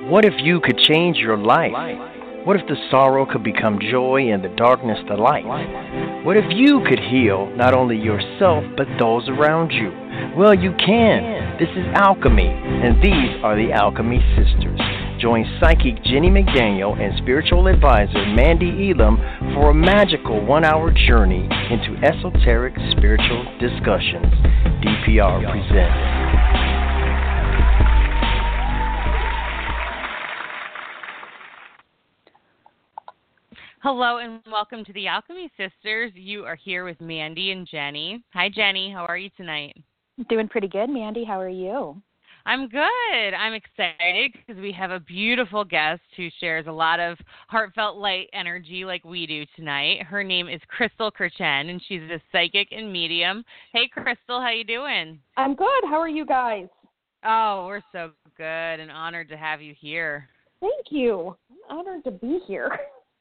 What if you could change your life? What if the sorrow could become joy and the darkness to light? What if you could heal not only yourself but those around you? Well, you can. This is Alchemy, and these are the Alchemy Sisters. Join psychic Jenny McDaniel and spiritual advisor Mandy Elam for a magical 1-hour journey into esoteric spiritual discussions. DPR presents. Hello and welcome to the Alchemy Sisters. You are here with Mandy and Jenny. Hi, Jenny. How are you tonight? Doing pretty good, Mandy. How are you? I'm good. I'm excited because we have a beautiful guest who shares a lot of heartfelt light energy like we do tonight. Her name is Crystal Kirchen, and she's a psychic and medium. Hey, Crystal. How you doing? I'm good. How are you guys? Oh, we're so good and honored to have you here. Thank you. I'm honored to be here.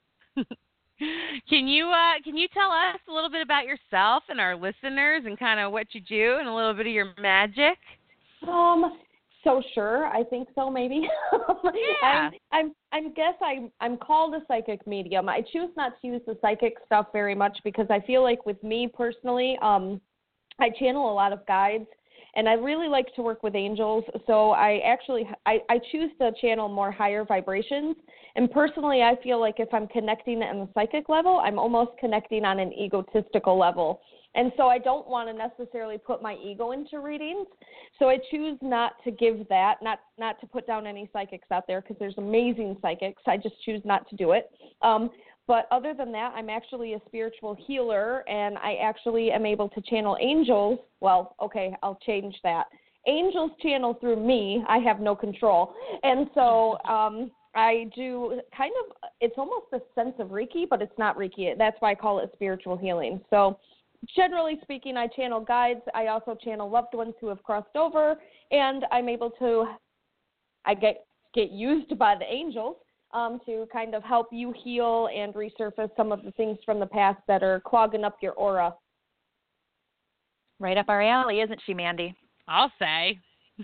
Can you tell us a little bit about yourself and our listeners and kind of what you do and a little bit of your magic? So sure, I think so maybe. Yeah. I'm called a psychic medium. I choose not to use the psychic stuff very much because I feel like with me personally, I channel a lot of guides. And I really like to work with angels, so I choose to channel more higher vibrations. And personally, I feel like if I'm connecting on the psychic level, I'm almost connecting on an egotistical level. And so I don't want to necessarily put my ego into readings. So I choose not to give that, not to put down any psychics out there because there's amazing psychics. I just choose not to do it. But other than that, I'm actually a spiritual healer, and I actually am able to channel angels. Well, okay, I'll change that. Angels channel through me. I have no control. And so I do kind of, it's almost a sense of Reiki, but it's not Reiki. That's why I call it spiritual healing. So generally speaking, I channel guides. I also channel loved ones who have crossed over, and I'm able to, I get used by the angels. To kind of help you heal and resurface some of the things from the past that are clogging up your aura. Right up our alley, isn't she, Mandy? I'll say.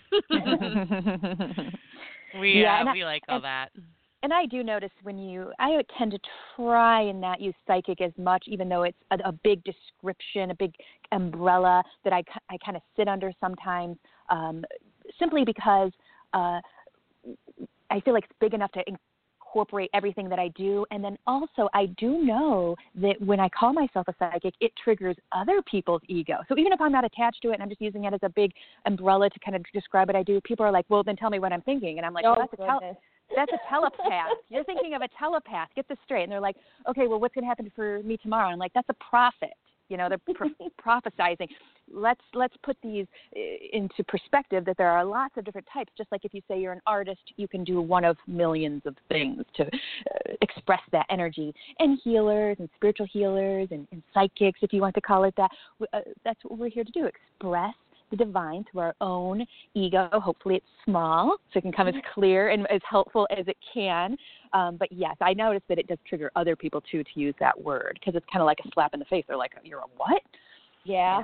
We like all that. And I do notice I tend to try and not use psychic as much, even though it's a big description, a big umbrella that I kind of sit under sometimes, simply because I feel like it's big enough to incorporate everything that I do. And then also I do know that when I call myself a psychic, it triggers other people's ego. So even if I'm not attached to it and I'm just using it as a big umbrella to kind of describe what I do, people are like, well, then tell me what I'm thinking. And I'm like, that's a telepath. You're thinking of a telepath. Get this straight. And they're like, okay, well, what's going to happen for me tomorrow? And I'm like, that's a prophet. You know, they're prophesizing. Let's put these into perspective that there are lots of different types. Just like if you say you're an artist, you can do one of millions of things to express that energy. And healers and spiritual healers and psychics, if you want to call it that, that's what we're here to do, express the divine through our own ego. Hopefully it's small so it can come as clear and as helpful as it can. But yes, I noticed that it does trigger other people too to use that word because it's kind of like a slap in the face. They're like, you're a what? Yeah.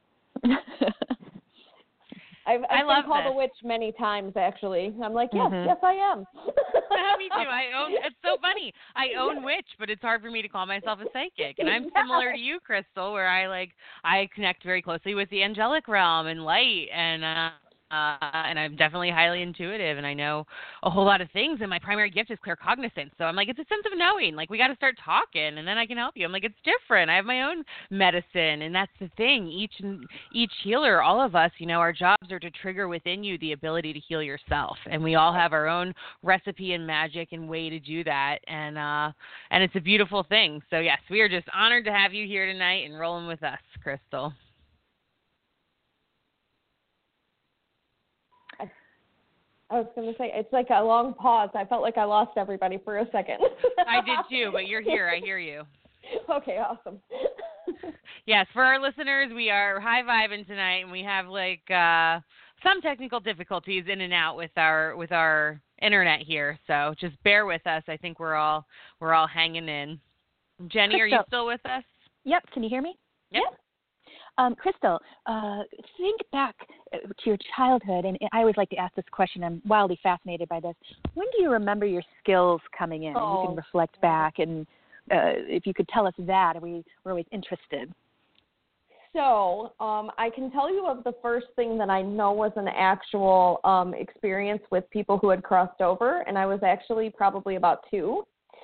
I've been called this. a witch many times, actually. I'm like, yes, I am. Me too. It's so funny. I own witch, but it's hard for me to call myself a psychic. And I'm similar to you, Crystal, where I connect very closely with the angelic realm and light, and I'm definitely highly intuitive, and I know a whole lot of things, and my primary gift is claircognizance. So I'm like, it's a sense of knowing. Like, we got to start talking, and then I can help you. I'm like, it's different. I have my own medicine, and that's the thing. Each healer, all of us, our jobs are to trigger within you the ability to heal yourself, and we all have our own recipe and magic and way to do that, and it's a beautiful thing. So, yes, we are just honored to have you here tonight and rolling with us, Crystal. I was going to say, it's like a long pause. I felt like I lost everybody for a second. I did too, but you're here. I hear you. Okay, awesome. Yes, for our listeners, we are high-vibing tonight, and we have some technical difficulties in and out with our internet here. So just bear with us. I think we're all hanging in. Jenny, are you still with us? Yep. Can you hear me? Yep. Crystal, think back to your childhood, and I always like to ask this question. I'm wildly fascinated by this. When do you remember your skills coming in? And you can reflect back, and if you could tell us that, we're always interested. So I can tell you of the first thing that I know was an actual experience with people who had crossed over, and I was actually probably about 2.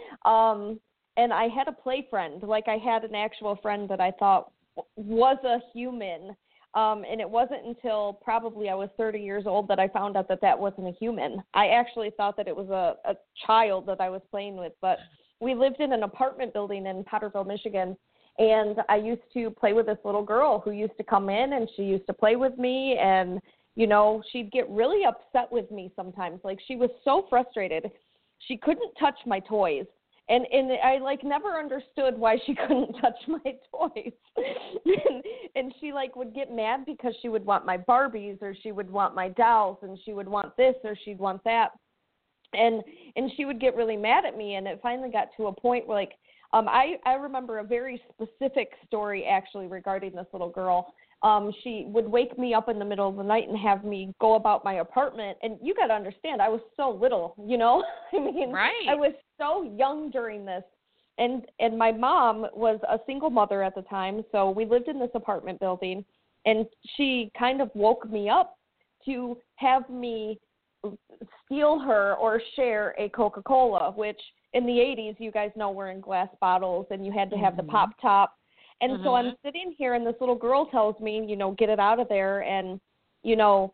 And I had a play friend, like I had an actual friend that I thought was a human. And it wasn't until probably I was 30 years old that I found out that that wasn't a human. I actually thought that it was a child that I was playing with. But we lived in an apartment building in Potterville, Michigan, and I used to play with this little girl who used to come in, and she used to play with me. And, you know, she'd get really upset with me sometimes. Like, she was so frustrated. She couldn't touch my toys. And I, like, never understood why she couldn't touch my toys. and she, like, would get mad because she would want my Barbies, or she would want my dolls, and she would want this or she'd want that. And she would get really mad at me, and it finally got to a point where, like, I remember a very specific story, actually, regarding this little girl. She would wake me up in the middle of the night and have me go about my apartment. And you got to understand, I was so little, you know? I mean, right. I was so young during this. And my mom was a single mother at the time, so we lived in this apartment building. And she kind of woke me up to have me steal her or share a Coca-Cola, which in the 80s, you guys know, were in glass bottles, and you had to have the pop top. And so I'm sitting here, and this little girl tells me, you know, get it out of there and, you know,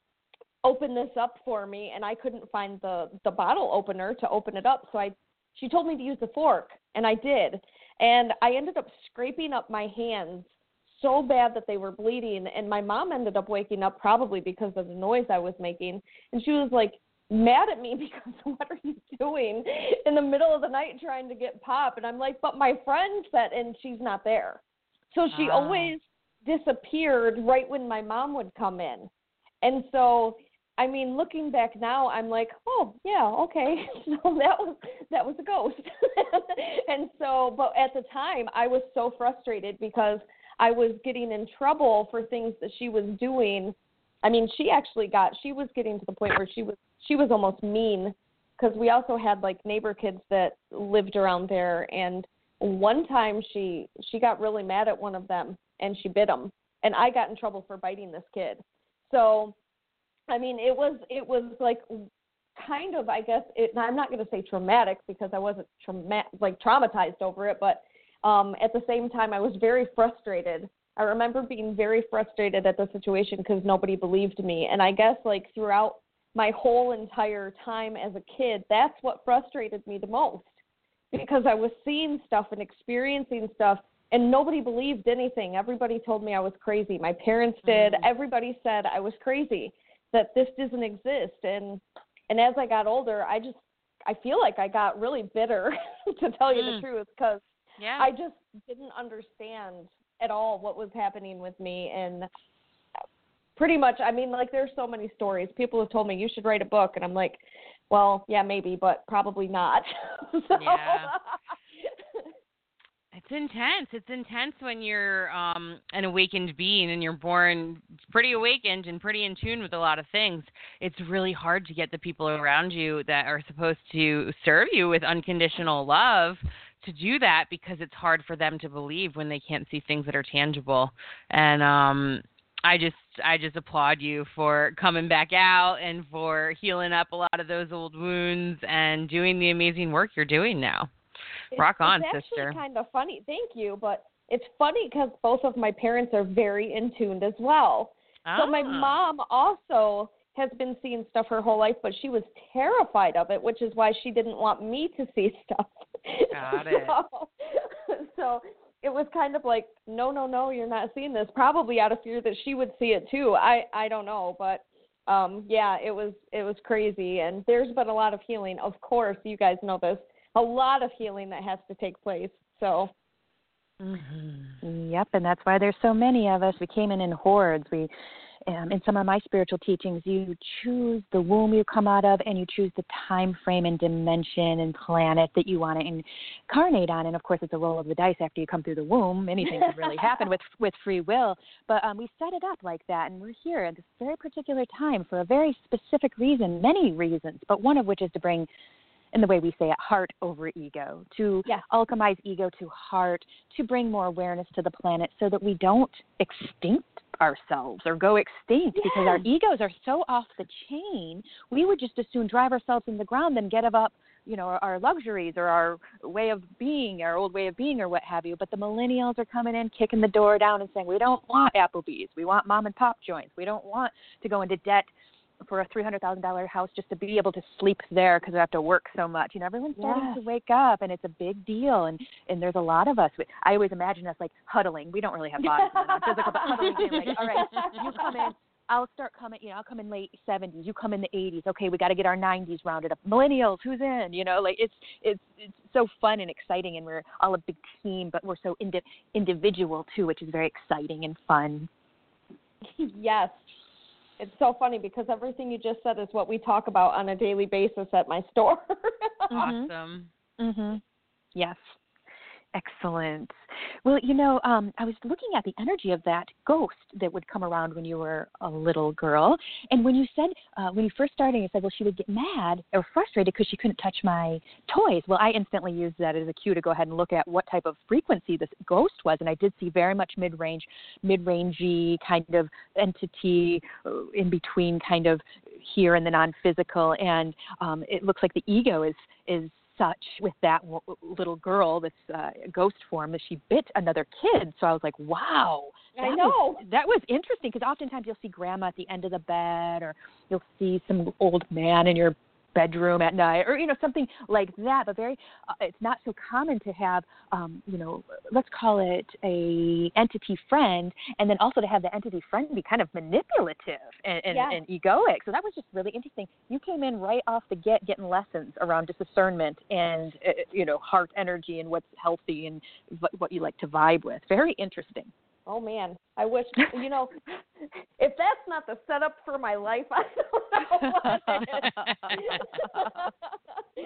open this up for me. And I couldn't find the bottle opener to open it up. So she told me to use the fork, and I did. And I ended up scraping up my hands so bad that they were bleeding. And my mom ended up waking up, probably because of the noise I was making. And she was like mad at me because, what are you doing in the middle of the night trying to get pop? And I'm like, but my friend said, and she's not there. So she always disappeared right when my mom would come in. And so, I mean, looking back now, I'm like, oh, yeah, okay. So that was a ghost. And so, but at the time, I was so frustrated because I was getting in trouble for things that she was doing. I mean, she was getting to the point where she was almost mean, because we also had, like, neighbor kids that lived around there. And one time she got really mad at one of them, and she bit him. And I got in trouble for biting this kid. So, I mean, it was like, kind of, I guess, I'm not going to say traumatic, because I wasn't traumatized over it, but at the same time, I was very frustrated. I remember being very frustrated at the situation because nobody believed me. And I guess, like, throughout my whole entire time as a kid, that's what frustrated me the most, because I was seeing stuff and experiencing stuff, and nobody believed anything. Everybody told me I was crazy. My parents did. Everybody said I was crazy, that this doesn't exist. And as I got older, I feel like I got really bitter, to tell you the truth, because I just didn't understand at all what was happening with me. And pretty much, I mean, like, there's so many stories. People have told me you should write a book, and I'm like, well, yeah, maybe, but probably not. So. Yeah. It's intense. It's intense when you're an awakened being and you're born pretty awakened and pretty in tune with a lot of things. It's really hard to get the people around you that are supposed to serve you with unconditional love to do that, because it's hard for them to believe when they can't see things that are tangible. And I just applaud you for coming back out and for healing up a lot of those old wounds and doing the amazing work you're doing now. Rock on, sister. It's actually kind of funny. Thank you. But it's funny because both of my parents are very in tune as well. So my mom also has been seeing stuff her whole life, but she was terrified of it, which is why she didn't want me to see stuff. Got it. So it was kind of like, no, you're not seeing this. Probably out of fear that she would see it too. I don't know, but yeah, it was crazy. And there's been a lot of healing. Of course, you guys know this. A lot of healing that has to take place. So. Yep, and that's why there's so many of us. We came in hordes. in some of my spiritual teachings, you choose the womb you come out of, and you choose the time frame and dimension and planet that you want to incarnate on. And of course, it's a roll of the dice after you come through the womb. Anything could really happen with free will. But we set it up like that, and we're here at this very particular time for a very specific reason, many reasons, but one of which is to bring, in the way we say it, heart over ego, to alchemize ego to heart, to bring more awareness to the planet so that we don't extinct ourselves or go extinct because our egos are so off the chain. We would just as soon drive ourselves in the ground than get up, our luxuries or our way of being, our old way of being or what have you. But the millennials are coming in, kicking the door down and saying, we don't want Applebee's. We want mom and pop joints. We don't want to go into debt for a $300,000 house just to be able to sleep there because I have to work so much. Everyone's starting to wake up, and it's a big deal. And there's a lot of us. I always imagine us like huddling. We don't really have bodies, we're not physical, but huddling. Like, all right, you come in. I'll start coming. I'll come in late 70s. You come in the 80s. Okay, we got to get our 90s rounded up. Millennials, who's in? It's so fun and exciting, and we're all a big team, but we're so individual too, which is very exciting and fun. Yes. It's so funny because everything you just said is what we talk about on a daily basis at my store. Awesome. Mm-hmm. Yes. Excellent. Well, I was looking at the energy of that ghost that would come around when you were a little girl. And when you said, when you first started, you said, well, she would get mad or frustrated because she couldn't touch my toys. Well, I instantly used that as a cue to go ahead and look at what type of frequency this ghost was. And I did see very much mid-rangey kind of entity in between kind of here and the non-physical. And it looks like the ego is such with that little girl, this ghost form, that she bit another kid. So I was like, wow. That was interesting because oftentimes you'll see grandma at the end of the bed, or you'll see some old man in your bedroom at night, or something like that. But it's not so common to have let's call it a entity friend, and then also to have the entity friend be kind of manipulative and egoic. So that was just really interesting. You came in right off the getting lessons around discernment and heart energy and what's healthy and what you like to vibe with. Very interesting. Oh, man. I wish, if that's not the setup for my life, I don't know what it is.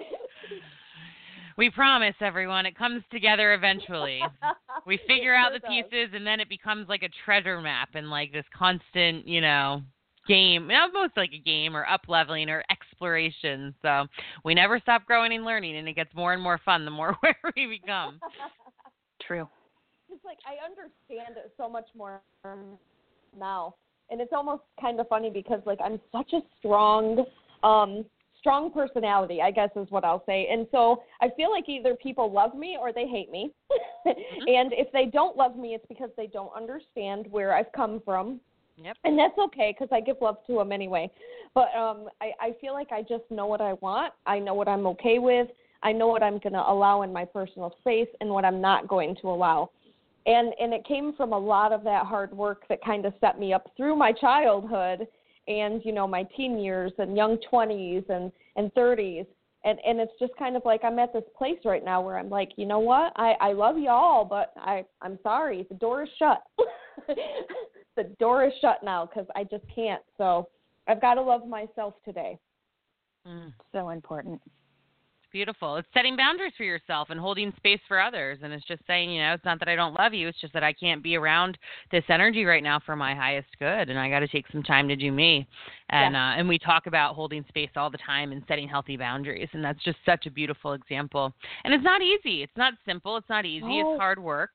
We promise, everyone, it comes together eventually. We figure out the pieces, and then it becomes like a treasure map and like this constant, game, almost like a game or up-leveling or exploration. So we never stop growing and learning, and it gets more and more fun the more aware we become. True. It's like I understand it so much more now, and it's almost kind of funny because like I'm such a strong personality, I guess is what I'll say, and so I feel like either people love me or they hate me, and if they don't love me, it's because they don't understand where I've come from. Yep. And that's okay because I give love to them anyway. But I feel like I just know what I want. I know what I'm okay with. I know what I'm going to allow in my personal space and what I'm not going to allow. And it came from a lot of that hard work that kind of set me up through my childhood and, my teen years and young 20s and 30s. And it's just kind of like I'm at this place right now where I'm like, you know what? I love y'all, but I'm sorry. The door is shut. The door is shut now because I just can't. So I've got to love myself today. So important. Beautiful. It's setting boundaries for yourself and holding space for others. And it's just saying, it's not that I don't love you. It's just that I can't be around this energy right now for my highest good. And I got to take some time to do me. And and we talk about holding space all the time and setting healthy boundaries. And that's just such a beautiful example. And it's not easy. It's not simple. It's not easy. It's hard work.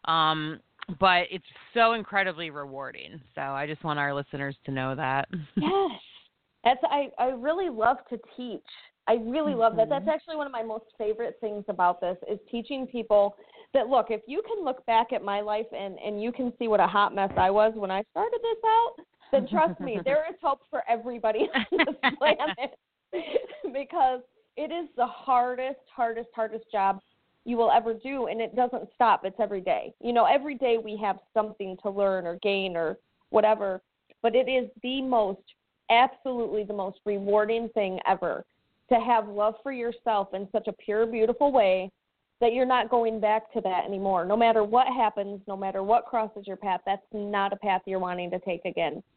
But it's so incredibly rewarding. So I just want our listeners to know that. Yes. I really love to teach. I really love that. That's actually one of my most favorite things about this is teaching people that, look, if you can look back at my life and you can see what a hot mess I was when I started this out, then trust me, there is hope for everybody on this planet because it is the hardest job you will ever do, and it doesn't stop. It's every day. Every day we have something to learn or gain or whatever, but it is absolutely the most rewarding thing ever to have love for yourself in such a pure, beautiful way that you're not going back to that anymore. No matter what happens, no matter what crosses your path, that's not a path you're wanting to take again.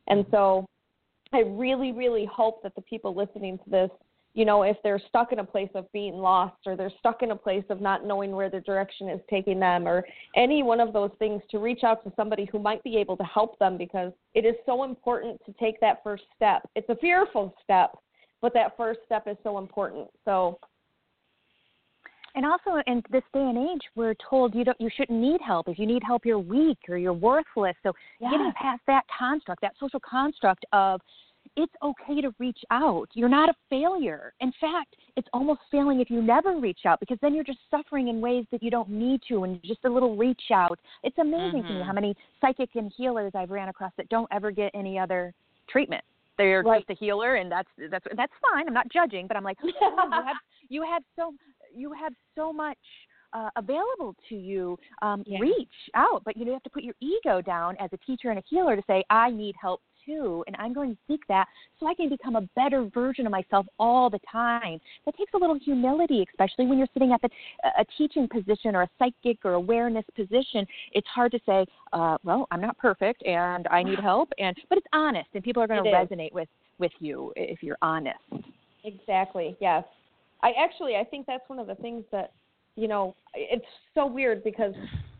And so I really, really hope that the people listening to this, you know, if they're stuck in a place of being lost, or they're stuck in a place of not knowing where their direction is taking them, or any one of those things, to reach out to somebody who might be able to help them, because it is so important to take that first step. It's a fearful step, but that first step is so important. So. And also in this day and age, we're told you shouldn't need help. If you need help, you're weak or you're worthless. So getting past that construct, that social construct of it's okay to reach out. You're not a failure. In fact, it's almost failing if you never reach out, because then you're just suffering in ways that you don't need to, and just a little reach out. It's amazing to me how many psychic and healers I've ran across that don't ever get any other treatment. They're just a healer, and that's fine. I'm not judging, but I'm like, you have so much available to you. Reach out, but you have to put your ego down as a teacher and a healer to say, I need help too, and I'm going to seek that so I can become a better version of myself all the time. That takes a little humility, especially when you're sitting at a teaching position or a psychic or awareness position. It's hard to say, well, I'm not perfect and I need help, but it's honest, and people are going to resonate with you if you're honest. Exactly, yes. I think that's one of the things that, you know, it's so weird because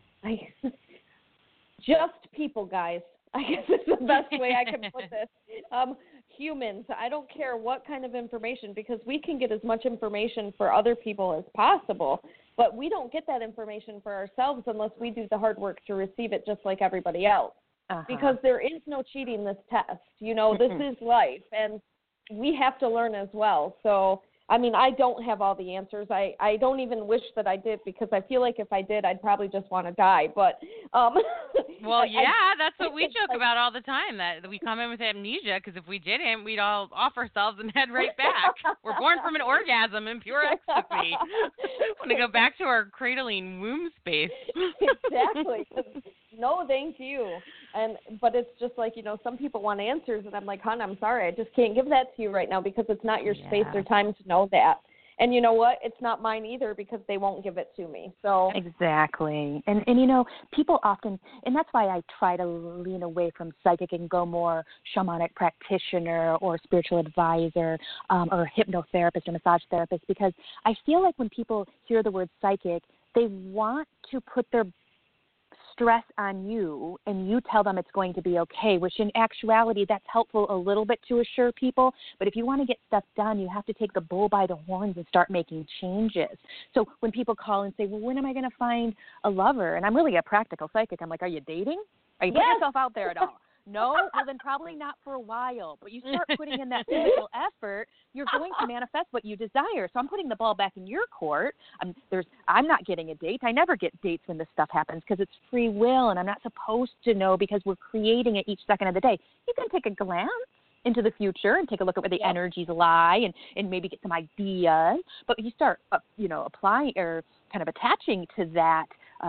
just people, guys, I guess is the best way I can put this. Humans, I don't care what kind of information, because we can get as much information for other people as possible, but we don't get that information for ourselves unless we do the hard work to receive it, just like everybody else. Because there is no cheating this test. You know, this is life, and we have to learn as well. So, I mean, I don't have all the answers. I don't even wish that I did, because I feel like if I did, I'd probably just want to die. But well, that's what we joke about all the time, that we come in with amnesia, because if we didn't, we'd all off ourselves and head right back. We're born from an orgasm in pure ecstasy. Want to go back to our cradling womb space. Exactly. No, thank you. But it's just like, you know, some people want answers, and I'm like, hon, I'm sorry, I just can't give that to you right now, because it's not your space or time to know that. And you know what? It's not mine either, because they won't give it to me. So exactly. And you know, people often, and that's why I try to lean away from psychic and go more shamanic practitioner or spiritual advisor or hypnotherapist or massage therapist, because I feel like when people hear the word psychic, they want to put their stress on you, and you tell them it's going to be okay, which in actuality, that's helpful a little bit to assure people. But if you want to get stuff done, you have to take the bull by the horns and start making changes. So when people call and say, well, when am I going to find a lover? And I'm really a practical psychic. I'm like, are you dating? Are you putting yourself out there at all? No? Well, then probably not for a while. But you start putting in that physical effort, you're going to manifest what you desire. So I'm putting the ball back in your court. I'm not getting a date. I never get dates when this stuff happens, because it's free will, and I'm not supposed to know, because we're creating it each second of the day. You can take a glance into the future and take a look at where the energies lie, and maybe get some ideas. But you start, applying or kind of attaching to that.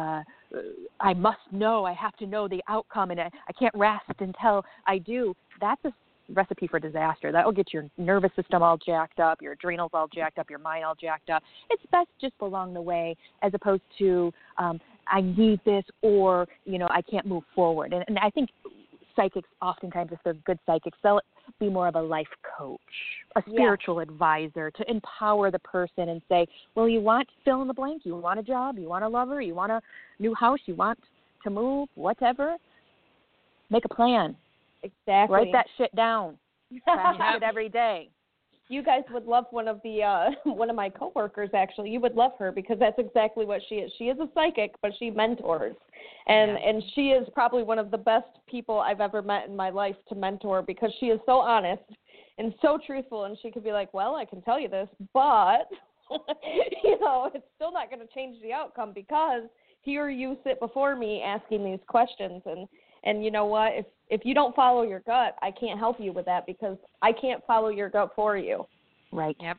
I must know, I have to know the outcome, and I can't rest until I do. That's a recipe for disaster. That will get your nervous system all jacked up, your adrenals all jacked up, your mind all jacked up. It's best just along the way, as opposed to I need this, or, I can't move forward. And I think psychics, oftentimes, if they're good psychics, they'll be more of a life coach, a spiritual advisor, to empower the person and say, well, you want fill in the blank, you want a job, you want a lover, you want a new house, you want to move, whatever. Make a plan. Exactly. Write that shit down. Practice it every day. You guys would love one of my coworkers, actually. You would love her, because that's exactly what she is. She is a psychic, but she mentors. And she is probably one of the best people I've ever met in my life to mentor, because she is so honest and so truthful. And she could be like, well, I can tell you this, but, it's still not going to change the outcome, because here you sit before me asking these questions. And you know what? If you don't follow your gut, I can't help you with that, because I can't follow your gut for you. Right. Yep.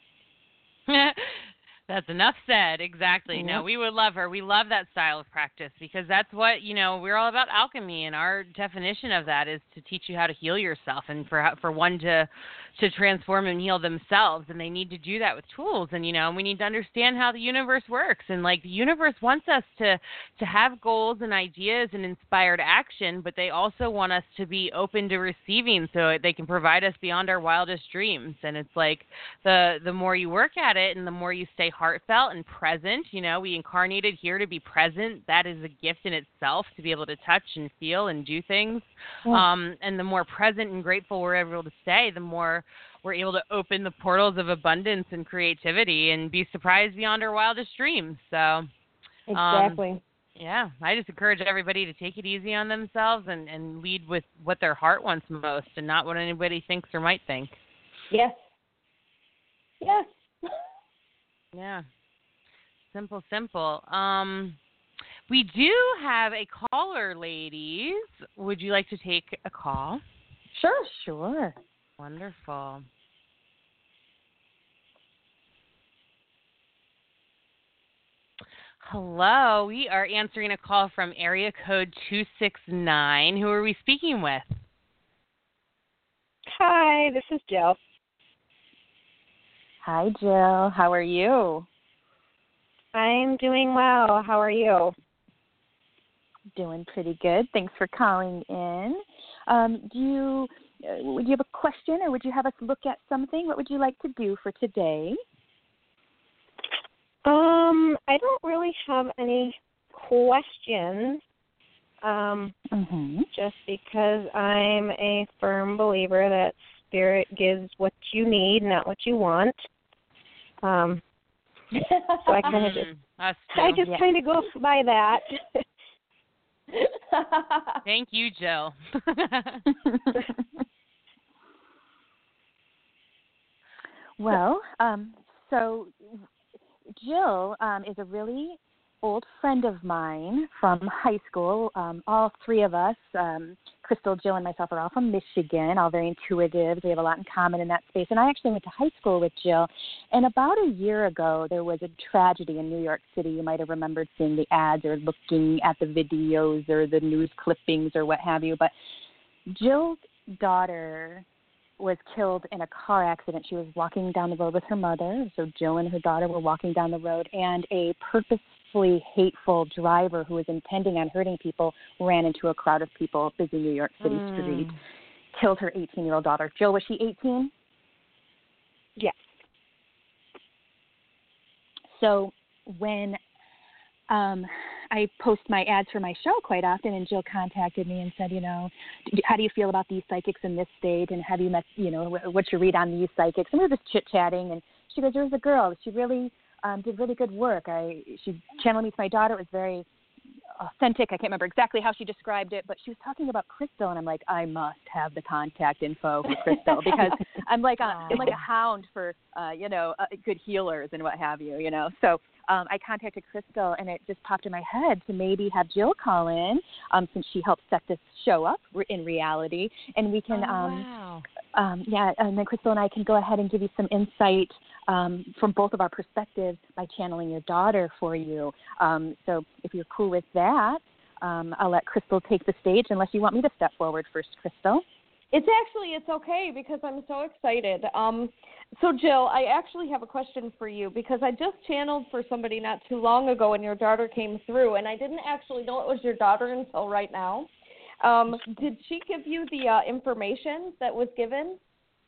That's enough said. Exactly. Yep. No, we would love her. We love that style of practice, because that's what, we're all about alchemy, and our definition of that is to teach you how to heal yourself, and for one to to transform and heal themselves, and they need to do that with tools. And we need to understand how the universe works, and like the universe wants us to have goals and ideas and inspired action, but they also want us to be open to receiving so they can provide us beyond our wildest dreams. And it's like the more you work at it and the more you stay heartfelt and present, we incarnated here to be present. That is a gift in itself, to be able to touch and feel and do things. And the more present and grateful we're able to stay, the more we're able to open the portals of abundance and creativity and be surprised beyond our wildest dreams. So exactly. Yeah, I just encourage everybody to take it easy on themselves and lead with what their heart wants most and not what anybody thinks or might think. Yes. Yes. Yeah. Simple. We do have a caller, ladies. Would you like to take a call? Sure. Wonderful. Hello, we are answering a call from area code 269. Who are we speaking with? Hi, this is Jill. Hi, Jill. How are you? I'm doing well. How are you? Doing pretty good. Thanks for calling in. Would you have a question, or would you have us look at something? What would you like to do for today? I don't really have any questions. Just because I'm a firm believer that spirit gives what you need, not what you want. So I kind of just kind of go by that. Thank you, Jill. Well, so Jill is a really old friend of mine from high school. All three of us, Crystal, Jill, and myself, are all from Michigan, all very intuitive. We have a lot in common in that space. And I actually went to high school with Jill. And about a year ago, there was a tragedy in New York City. You might have remembered seeing the ads or looking at the videos or the news clippings or what have you. But Jill's daughter was killed in a car accident. She was walking down the road with her mother. So Jill and her daughter were walking down the road, and a purposefully hateful driver who was intending on hurting people ran into a crowd of people, busy New York City street, killed her 18-year-old daughter. Jill, was she 18? Yes. So when I post my ads for my show quite often, and Jill contacted me and said, how do you feel about these psychics in this state, and have you met, what's your read on these psychics? And we were just chit-chatting, and she goes, there's a girl. She really did really good work. She channeled me to my daughter. It was very authentic. I can't remember exactly how she described it, but she was talking about Crystal, and I'm like, I must have the contact info for Crystal because I'm like a hound for good healers and what have you. So I contacted Crystal, and it just popped in my head to maybe have Jill call in since she helped set this show up in reality, and we can and then Crystal and I can go ahead and give you some insight from both of our perspectives by channeling your daughter for you. So if you're cool with that, I'll let Crystal take the stage unless you want me to step forward first, Crystal. It's okay because I'm so excited. So Jill, I actually have a question for you because I just channeled for somebody not too long ago and your daughter came through, and I didn't actually know it was your daughter until right now. Did she give you the information that was given?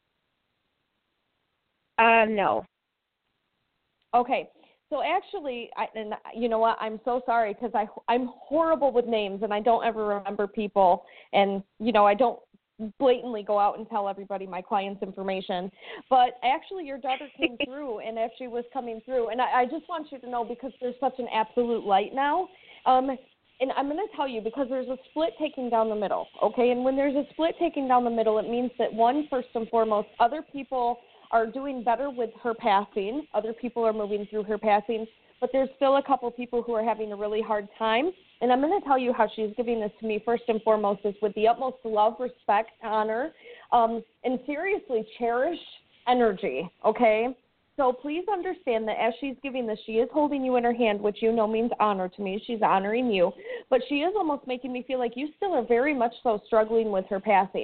No. Okay. So actually, and you know what, I'm so sorry because I'm horrible with names and I don't ever remember people, and, I don't blatantly go out and tell everybody my client's information. But actually, your daughter came through, and as she was coming through, and I just want you to know because there's such an absolute light now, and I'm going to tell you because there's a split taking down the middle, okay? And when there's a split taking down the middle, it means that first and foremost, other people are doing better with her passing. Other people are moving through her passing, but there's still a couple people who are having a really hard time. And I'm going to tell you how she's giving this to me first and foremost is with the utmost love, respect, honor, and seriously cherished energy, okay? So please understand that as she's giving this, she is holding you in her hand, which means honor to me. She's honoring you. But she is almost making me feel like you still are very much so struggling with her passing.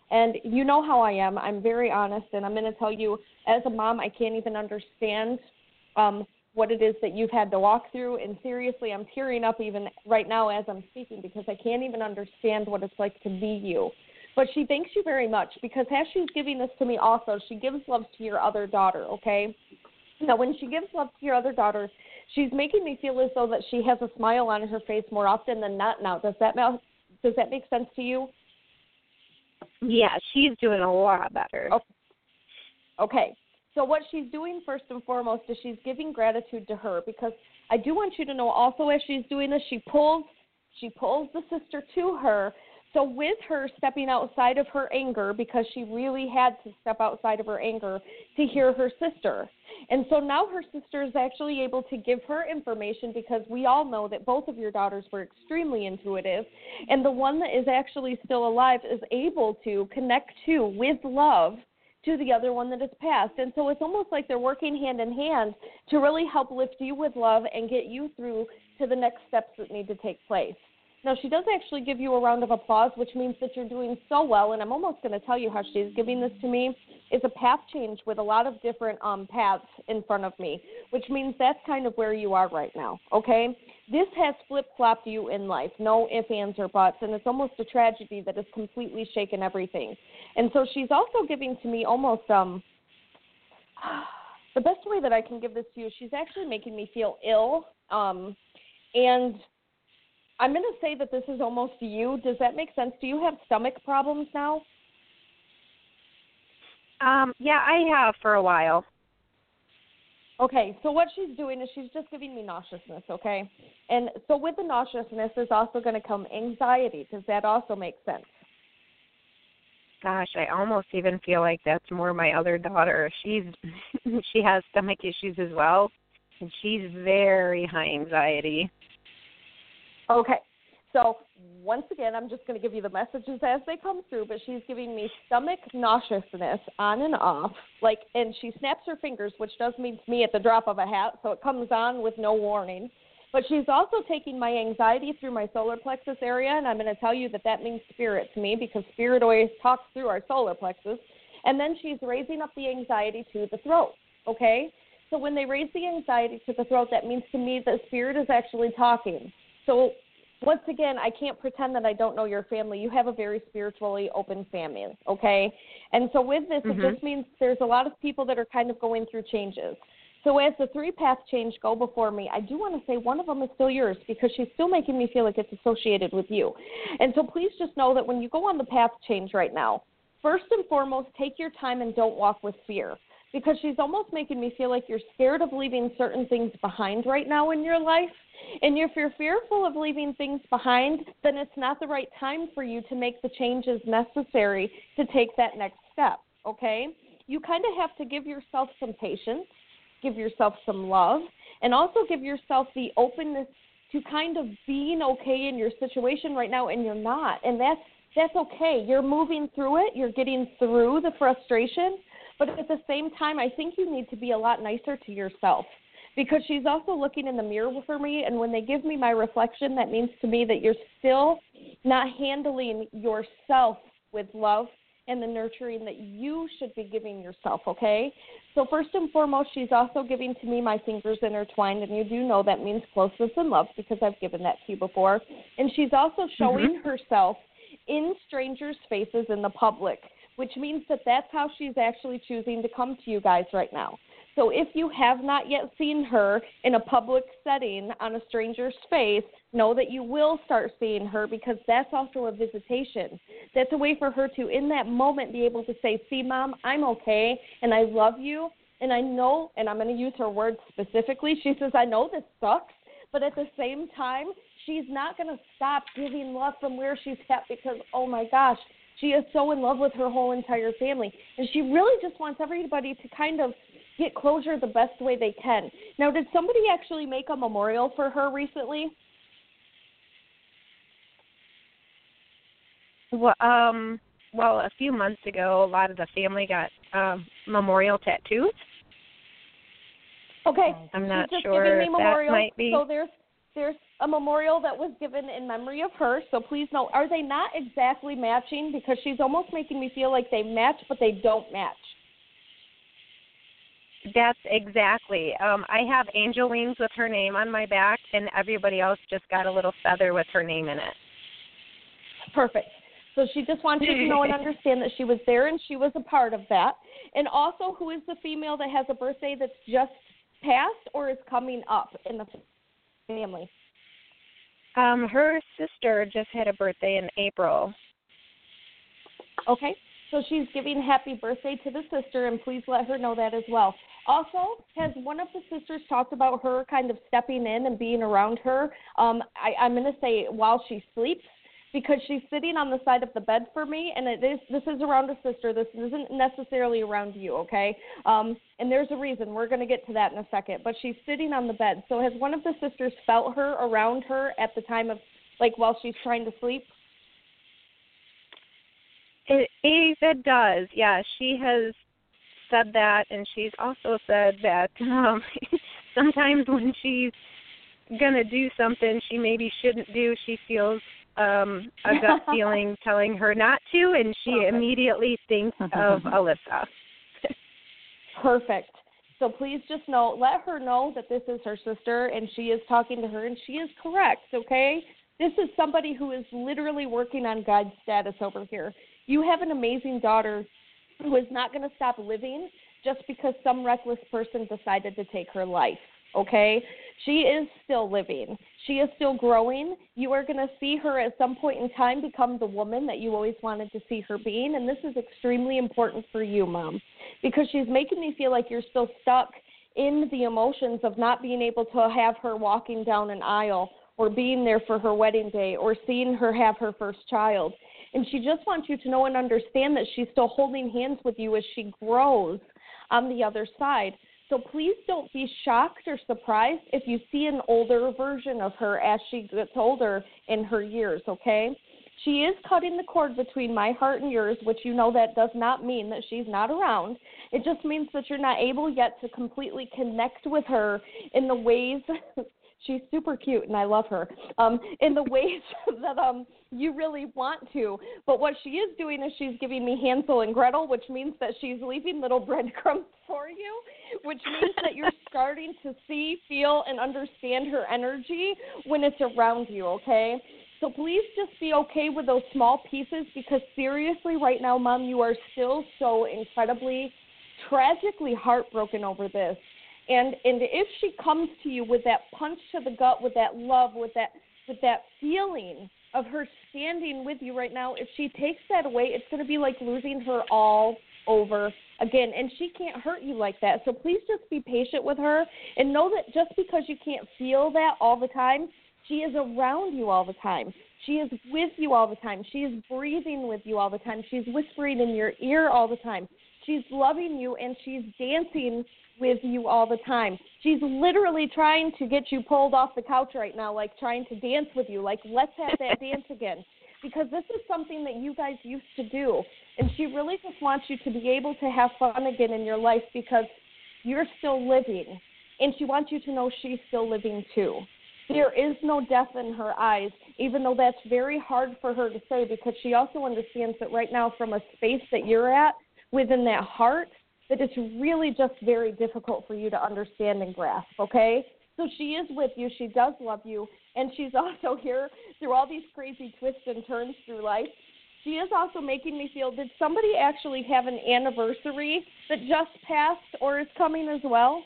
And you know how I am. I'm very honest, and I'm going to tell you, as a mom, I can't even understand what it is that you've had to walk through. And seriously, I'm tearing up even right now as I'm speaking because I can't even understand what it's like to be you. But she thanks you very much because as she's giving this to me also, she gives love to your other daughter, okay? Now, when she gives love to your other daughter, she's making me feel as though that she has a smile on her face more often than not now. Does that make sense to you? Yeah, she's doing a lot better. Okay. So what she's doing first and foremost is she's giving gratitude to her because I do want you to know also as she's doing this, she pulls the sister to her. So with her stepping outside of her anger, because she really had to step outside of her anger to hear her sister. And so now her sister is actually able to give her information because we all know that both of your daughters were extremely intuitive. And the one that is actually still alive is able to connect to, with love, to the other one that has passed. And so it's almost like they're working hand in hand to really help lift you with love and get you through to the next steps that need to take place. Now, she does actually give you a round of applause, which means that you're doing so well, and I'm almost going to tell you how she's giving this to me. It's a path change with a lot of different paths in front of me, which means that's kind of where you are right now, okay? This has flip-flopped you in life, no ifs, ands, or buts, and it's almost a tragedy that has completely shaken everything. And so she's also giving to me almost the best way that I can give this to you, she's actually making me feel ill, and I'm going to say that this is almost you. Does that make sense? Do you have stomach problems now? Yeah, I have for a while. Okay, so what she's doing is she's just giving me nauseousness, okay? And so with the nauseousness is also going to come anxiety. Does that also make sense? Gosh, I almost even feel like that's more my other daughter. She has stomach issues as well, and she's very high anxiety. Okay, so once again, I'm just going to give you the messages as they come through, but she's giving me stomach nauseousness on and off, and she snaps her fingers, which does mean to me at the drop of a hat, so it comes on with no warning. But she's also taking my anxiety through my solar plexus area, and I'm going to tell you that means spirit to me because spirit always talks through our solar plexus. And then she's raising up the anxiety to the throat, okay? So when they raise the anxiety to the throat, that means to me that spirit is actually talking. So once again, I can't pretend that I don't know your family. You have a very spiritually open family, okay? And so with this, It just means there's a lot of people that are kind of going through changes. So as the three-path change go before me, I do want to say one of them is still yours because she's still making me feel like it's associated with you. And so please just know that when you go on the path change right now, first and foremost, take your time and don't walk with fear. Because she's almost making me feel like you're scared of leaving certain things behind right now in your life. And if you're fearful of leaving things behind, then it's not the right time for you to make the changes necessary to take that next step, okay? You kind of have to give yourself some patience, give yourself some love, and also give yourself the openness to kind of being okay in your situation right now, and you're not. And that's okay. You're moving through it. You're getting through the frustration. But at the same time, I think you need to be a lot nicer to yourself because she's also looking in the mirror for me, and when they give me my reflection, that means to me that you're still not handling yourself with love and the nurturing that you should be giving yourself, okay? So first and foremost, she's also giving to me my fingers intertwined, and you do know that means closeness and love because I've given that to you before. And she's also showing herself in strangers' faces in the public, which means that that's how she's actually choosing to come to you guys right now. So if you have not yet seen her in a public setting on a stranger's face, know that you will start seeing her because that's also a visitation. That's a way for her to, in that moment, be able to say, see, Mom, I'm okay, and I love you, and I know, and I'm going to use her words specifically, she says, I know this sucks, but at the same time, she's not going to stop giving love from where she's at because, oh, my gosh, she is so in love with her whole entire family. And she really just wants everybody to kind of get closure the best way they can. Now, did somebody actually make a memorial for her recently? Well, a few months ago, a lot of the family got memorial tattoos. Okay. I'm not she's just sure giving me if memorial. That might be. So there's a memorial that was given in memory of her. So please note, are they not exactly matching? Because she's almost making me feel like they match, but they don't match. That's exactly. I have angel wings with her name on my back, and everybody else just got a little feather with her name in it. Perfect. So she just wants you to know and understand that she was there and she was a part of that. And also, who is the female that has a birthday that's just passed or is coming up in the family? Her sister just had a birthday in April. Okay. So she's giving happy birthday to the sister, and please let her know that as well. Also, has one of the sisters talked about her kind of stepping in and being around her? I'm going to say while she sleeps, because she's sitting on the side of the bed for me, and this is around a sister. This isn't necessarily around you, okay? And there's a reason. We're going to get to that in a second. But she's sitting on the bed. So has one of the sisters felt her around her at the time of, like, while she's trying to sleep? Ava does, yeah. She has said that, and she's also said that sometimes when she's going to do something she maybe shouldn't do, she feels a gut feeling telling her not to, and she immediately thinks of Alyssa. Perfect. So please just let her know that this is her sister, and she is talking to her, and she is correct, okay? This is somebody who is literally working on God's status over here. You have an amazing daughter who is not going to stop living just because some reckless person decided to take her life, okay? She is still living. She is still growing. You are going to see her at some point in time become the woman that you always wanted to see her being, and this is extremely important for you, Mom, because she's making me feel like you're still stuck in the emotions of not being able to have her walking down an aisle or being there for her wedding day or seeing her have her first child. And she just wants you to know and understand that she's still holding hands with you as she grows on the other side. So please don't be shocked or surprised if you see an older version of her as she gets older in her years, okay? She is cutting the cord between my heart and yours, which you know that does not mean that she's not around. It just means that you're not able yet to completely connect with her in the ways she's super cute, and I love her, in the ways that you really want to. But what she is doing is she's giving me Hansel and Gretel, which means that she's leaving little breadcrumbs for you, which means that you're starting to see, feel, and understand her energy when it's around you, okay? So please just be okay with those small pieces, because seriously, right now, Mom, you are still so incredibly, tragically heartbroken over this. And if she comes to you with that punch to the gut, with that love, with that feeling of her standing with you right now, if she takes that away, it's going to be like losing her all over again. And she can't hurt you like that. So please just be patient with her and know that just because you can't feel that all the time, she is around you all the time. She is with you all the time. She is breathing with you all the time. She's whispering in your ear all the time. She's loving you, and she's dancing with you all the time. She's literally trying to get you pulled off the couch right now, like trying to dance with you, like let's have that dance again, because this is something that you guys used to do, and she really just wants you to be able to have fun again in your life because you're still living, and she wants you to know she's still living too. There is no death in her eyes, even though that's very hard for her to say, because she also understands that right now from a space that you're at within that heart, that it's really just very difficult for you to understand and grasp, okay? So she is with you. She does love you. And she's also here through all these crazy twists and turns through life. She is also making me feel, did somebody actually have an anniversary that just passed or is coming as well?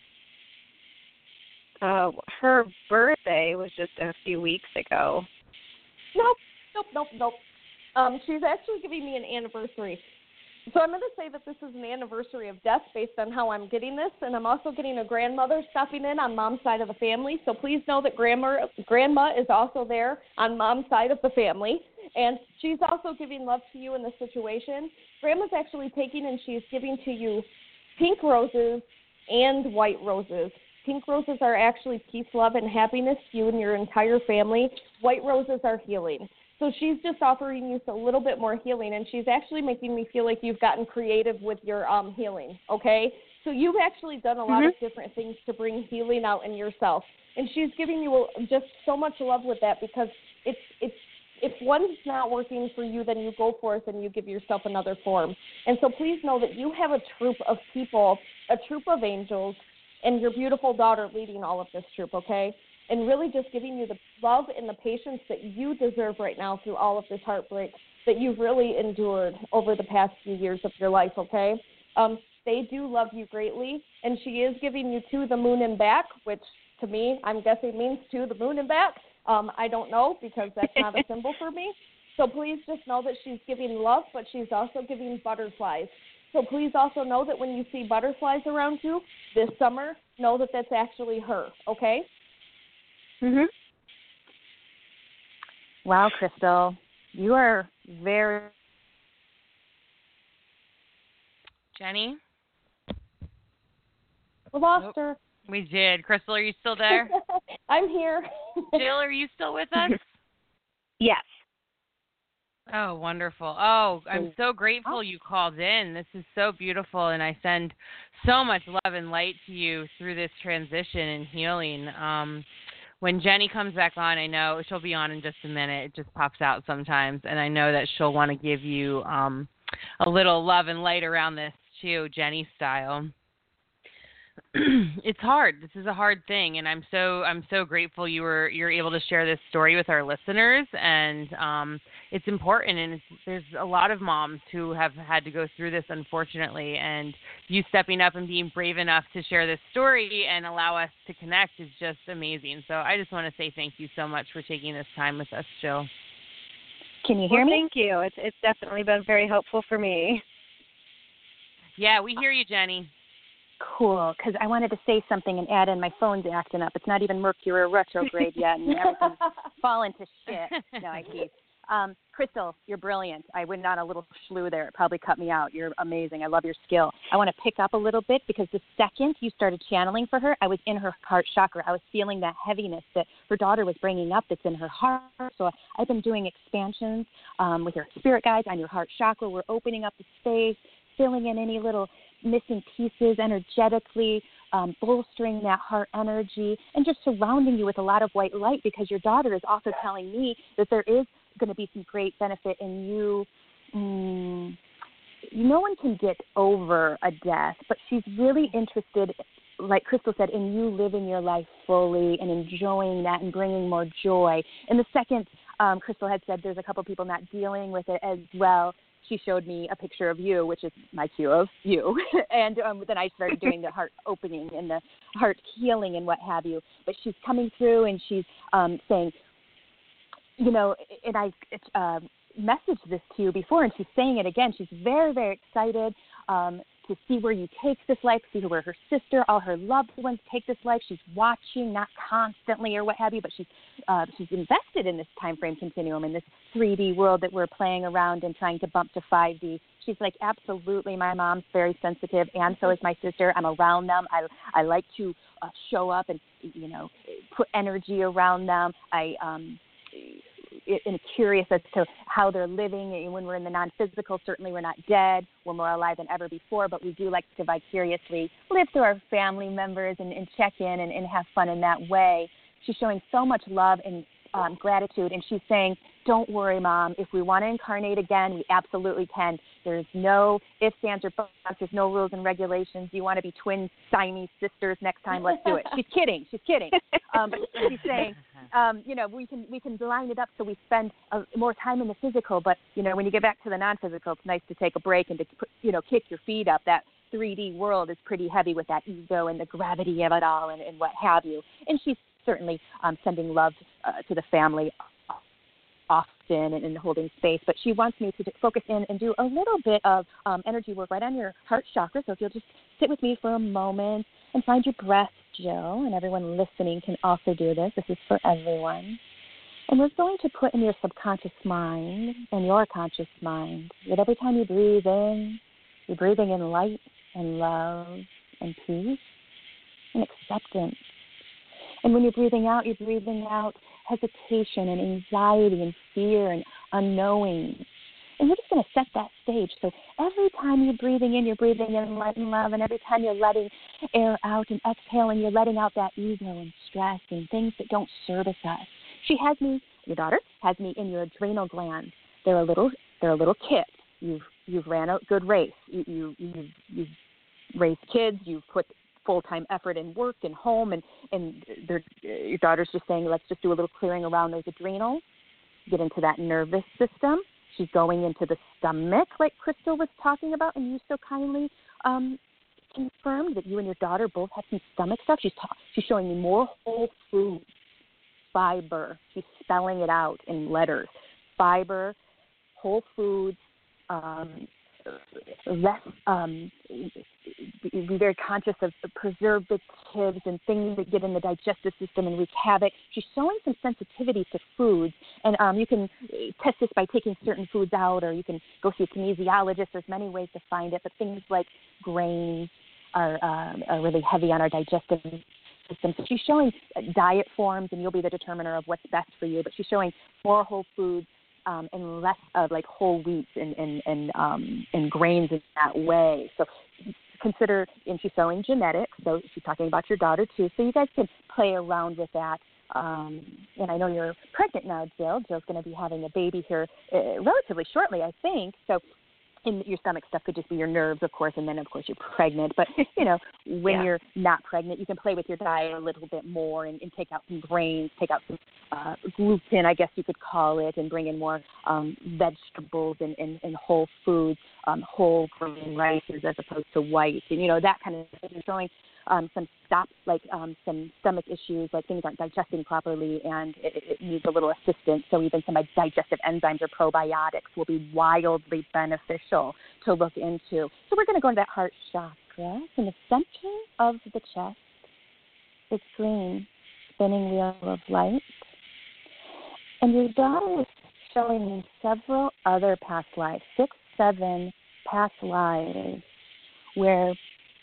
Her birthday was just a few weeks ago. Nope. She's actually giving me an anniversary. So I'm going to say that this is an anniversary of death based on how I'm getting this, and I'm also getting a grandmother stepping in on Mom's side of the family. So please know that Grandma is also there on Mom's side of the family, and she's also giving love to you in this situation. Grandma's actually taking and she's giving to you pink roses and white roses. Pink roses are actually peace, love, and happiness to you and your entire family. White roses are healing. So she's just offering you a little bit more healing, and she's actually making me feel like you've gotten creative with your healing, okay? So you've actually done a lot of different things to bring healing out in yourself. And she's giving you just so much love with that, because it's if one's not working for you, then you go forth and you give yourself another form. And so please know that you have a troop of people, a troop of angels, and your beautiful daughter leading all of this troop, okay? And really just giving you the love and the patience that you deserve right now through all of this heartbreak that you've really endured over the past few years of your life, okay? They do love you greatly, and she is giving you to the moon and back, which to me, I'm guessing means to the moon and back. I don't know, because that's not a symbol for me. So please just know that she's giving love, but she's also giving butterflies. So please also know that when you see butterflies around you this summer, know that that's actually her, okay? Mhm. Wow, Crystal, you are very... Jenny? We lost her. We did. Crystal, are you still there? I'm here. Jill, are you still with us? Yes. Oh, wonderful. Oh, I'm so grateful you called in. This is so beautiful, and I send so much love and light to you through this transition and healing. When Jenny comes back on, I know she'll be on in just a minute. It just pops out sometimes, and I know that she'll want to give you a little love and light around this too, Jenny style. It's hard. This is a hard thing, and I'm so grateful you're able to share this story with our listeners, and it's important. And there's a lot of moms who have had to go through this, unfortunately, and you stepping up and being brave enough to share this story and allow us to connect is just amazing. So I just want to say thank you so much for taking this time with us, Jill. Can you hear me? Thank you. It's definitely been very helpful for me. Yeah, we hear you, Jenny. Cool, because I wanted to say something and add in. My phone's acting up. It's not even Mercury retrograde yet, and everything's falling to shit. No, I keep. Crystal, you're brilliant. I went on a little slew there. It probably cut me out. You're amazing. I love your skill. I want to pick up a little bit, because the second you started channeling for her, I was in her heart chakra. I was feeling that heaviness that her daughter was bringing up that's in her heart. So I've been doing expansions with your spirit guides on your heart chakra. We're opening up the space, filling in any little missing pieces energetically, bolstering that heart energy, and just surrounding you with a lot of white light, because your daughter is also telling me that there is going to be some great benefit in you. No one can get over a death, but she's really interested, like Crystal said, in you living your life fully and enjoying that and bringing more joy. And the second, Crystal had said there's a couple people not dealing with it as well. She showed me a picture of you, which is my cue of you. And then I started doing the heart opening and the heart healing and what have you. But she's coming through and she's saying, you know, and I messaged this to you before, and she's saying it again. She's very, very excited to see where you take this life, see where her sister, all her loved ones take this life. She's watching, not constantly or what have you, but she's invested in this time frame continuum, in this 3D world that we're playing around and trying to bump to 5D. She's like, absolutely, my mom's very sensitive, and so is my sister. I'm around them. I like to show up and, you know, put energy around them. And curious as to how they're living. And when we're in the non-physical, certainly we're not dead. We're more alive than ever before, but we do like to vicariously live through our family members and check in and have fun in that way. She's showing so much love and gratitude, and she's saying, don't worry, Mom. If we want to incarnate again, we absolutely can. There's no ifs, ands, or buts. There's no rules and regulations. You want to be twin Siamese sisters next time? Let's do it. She's kidding. But she's saying, you know, we can line it up so we spend more time in the physical. But, you know, when you get back to the non-physical, it's nice to take a break and to, you know, kick your feet up. That 3D world is pretty heavy with that ego and the gravity of it all and what have you. And she's certainly sending love to the family often and holding space, but she wants me to focus in and do a little bit of energy work right on your heart chakra. So if you'll just sit with me for a moment and find your breath, Jill, and everyone listening can also do this. This is for everyone. And we're going to put in your subconscious mind and your conscious mind that every time you breathe in, you're breathing in light and love and peace and acceptance. And when you're breathing out hesitation and anxiety and fear and unknowing. And we're just going to set that stage. So every time you're breathing in light and love, and every time you're letting air out and exhaling, you're letting out that ego and stress and things that don't service us. Your daughter has me in your adrenal glands. They're a little kit. You've ran a good race. You've raised kids. You've put full-time effort in work and home, and your daughter's just saying, let's just do a little clearing around those adrenals, get into that nervous system. She's going into the stomach, like Crystal was talking about, and you so kindly confirmed that you and your daughter both have some stomach stuff. She's showing me more whole food, fiber. She's spelling it out in letters. Fiber, whole foods, less, be very conscious of preservatives and things that get in the digestive system and wreak havoc. She's showing some sensitivity to foods, and you can test this by taking certain foods out, or you can go see a kinesiologist. There's many ways to find it, but things like grains are really heavy on our digestive system. So she's showing diet forms, and you'll be the determiner of what's best for you, but she's showing more whole foods, and less of like whole wheats and grains in that way. So consider, and she's showing genetics, so she's talking about your daughter too. So you guys can play around with that. And I know you're pregnant now, Jill. Jill's going to be having a baby here relatively shortly, I think. So and your stomach stuff could just be your nerves, of course, and then, of course, you're pregnant. But, when you're not pregnant, you can play with your diet a little bit more and take out some grains, take out some gluten, I guess you could call it, and bring in more vegetables and whole foods, whole grain rices as opposed to white, and, that kind of thing. You're showing some some stomach issues, like things aren't digesting properly, and it needs a little assistance. So even some digestive enzymes or probiotics will be wildly beneficial to look into. So we're going to go into that heart chakra. In the center of the chest, it's green, spinning wheel of light. And your daughter is showing me several other past lives, 6, 7 past lives, where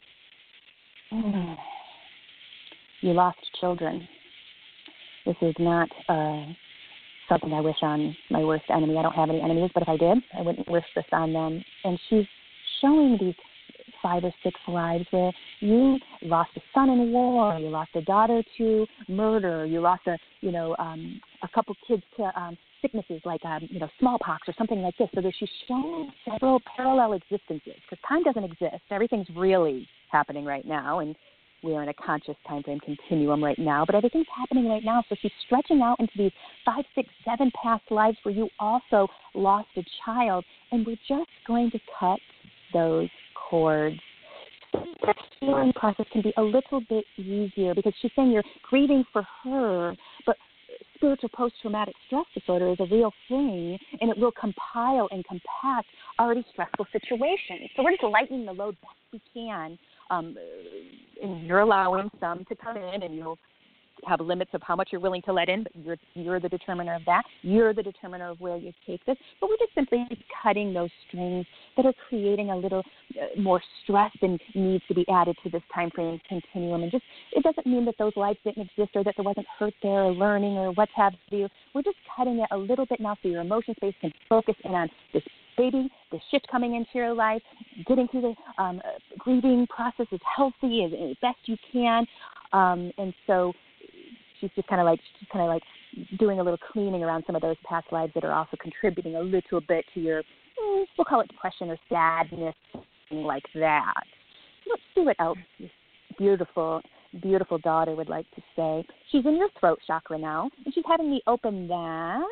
you lost children. This is not something I wish on my worst enemy. I don't have any enemies, but if I did, I wouldn't wish this on them. And she's showing these 5 or 6 lives where you lost a son in war, you lost a daughter to murder, you lost a couple kids to sicknesses like smallpox or something like this. So that she's showing several parallel existences, because time doesn't exist. Everything's really happening right now, and we are in a conscious time frame continuum right now, but everything's happening right now. So she's stretching out into these 5, 6, 7 past lives where you also lost a child, and we're just going to cut those cords. The healing process can be a little bit easier, because she's saying you're grieving for her, but spiritual post-traumatic stress disorder is a real thing, and it will compile and compact already stressful situations. So we're just lightening the load best we can. And you're allowing some to come in, and you'll have limits of how much you're willing to let in, but you're the determiner of that. You're the determiner of where you take this. But we're just simply cutting those strings that are creating a little more stress and needs to be added to this time frame continuum. And it doesn't mean that those lives didn't exist, or that there wasn't hurt there, or learning, or what have you. We're just cutting it a little bit now so your emotion space can focus in on this baby, the shift coming into your life, getting through the grieving process as healthy as best you can. And so she's just kind of like doing a little cleaning around some of those past lives that are also contributing a little bit to your, we'll call it depression or sadness, something like that. Let's see what else this beautiful, beautiful daughter would like to say. She's in your throat chakra now, and she's having me open that.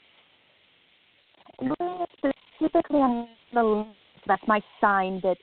And specifically on the left, that's my sign that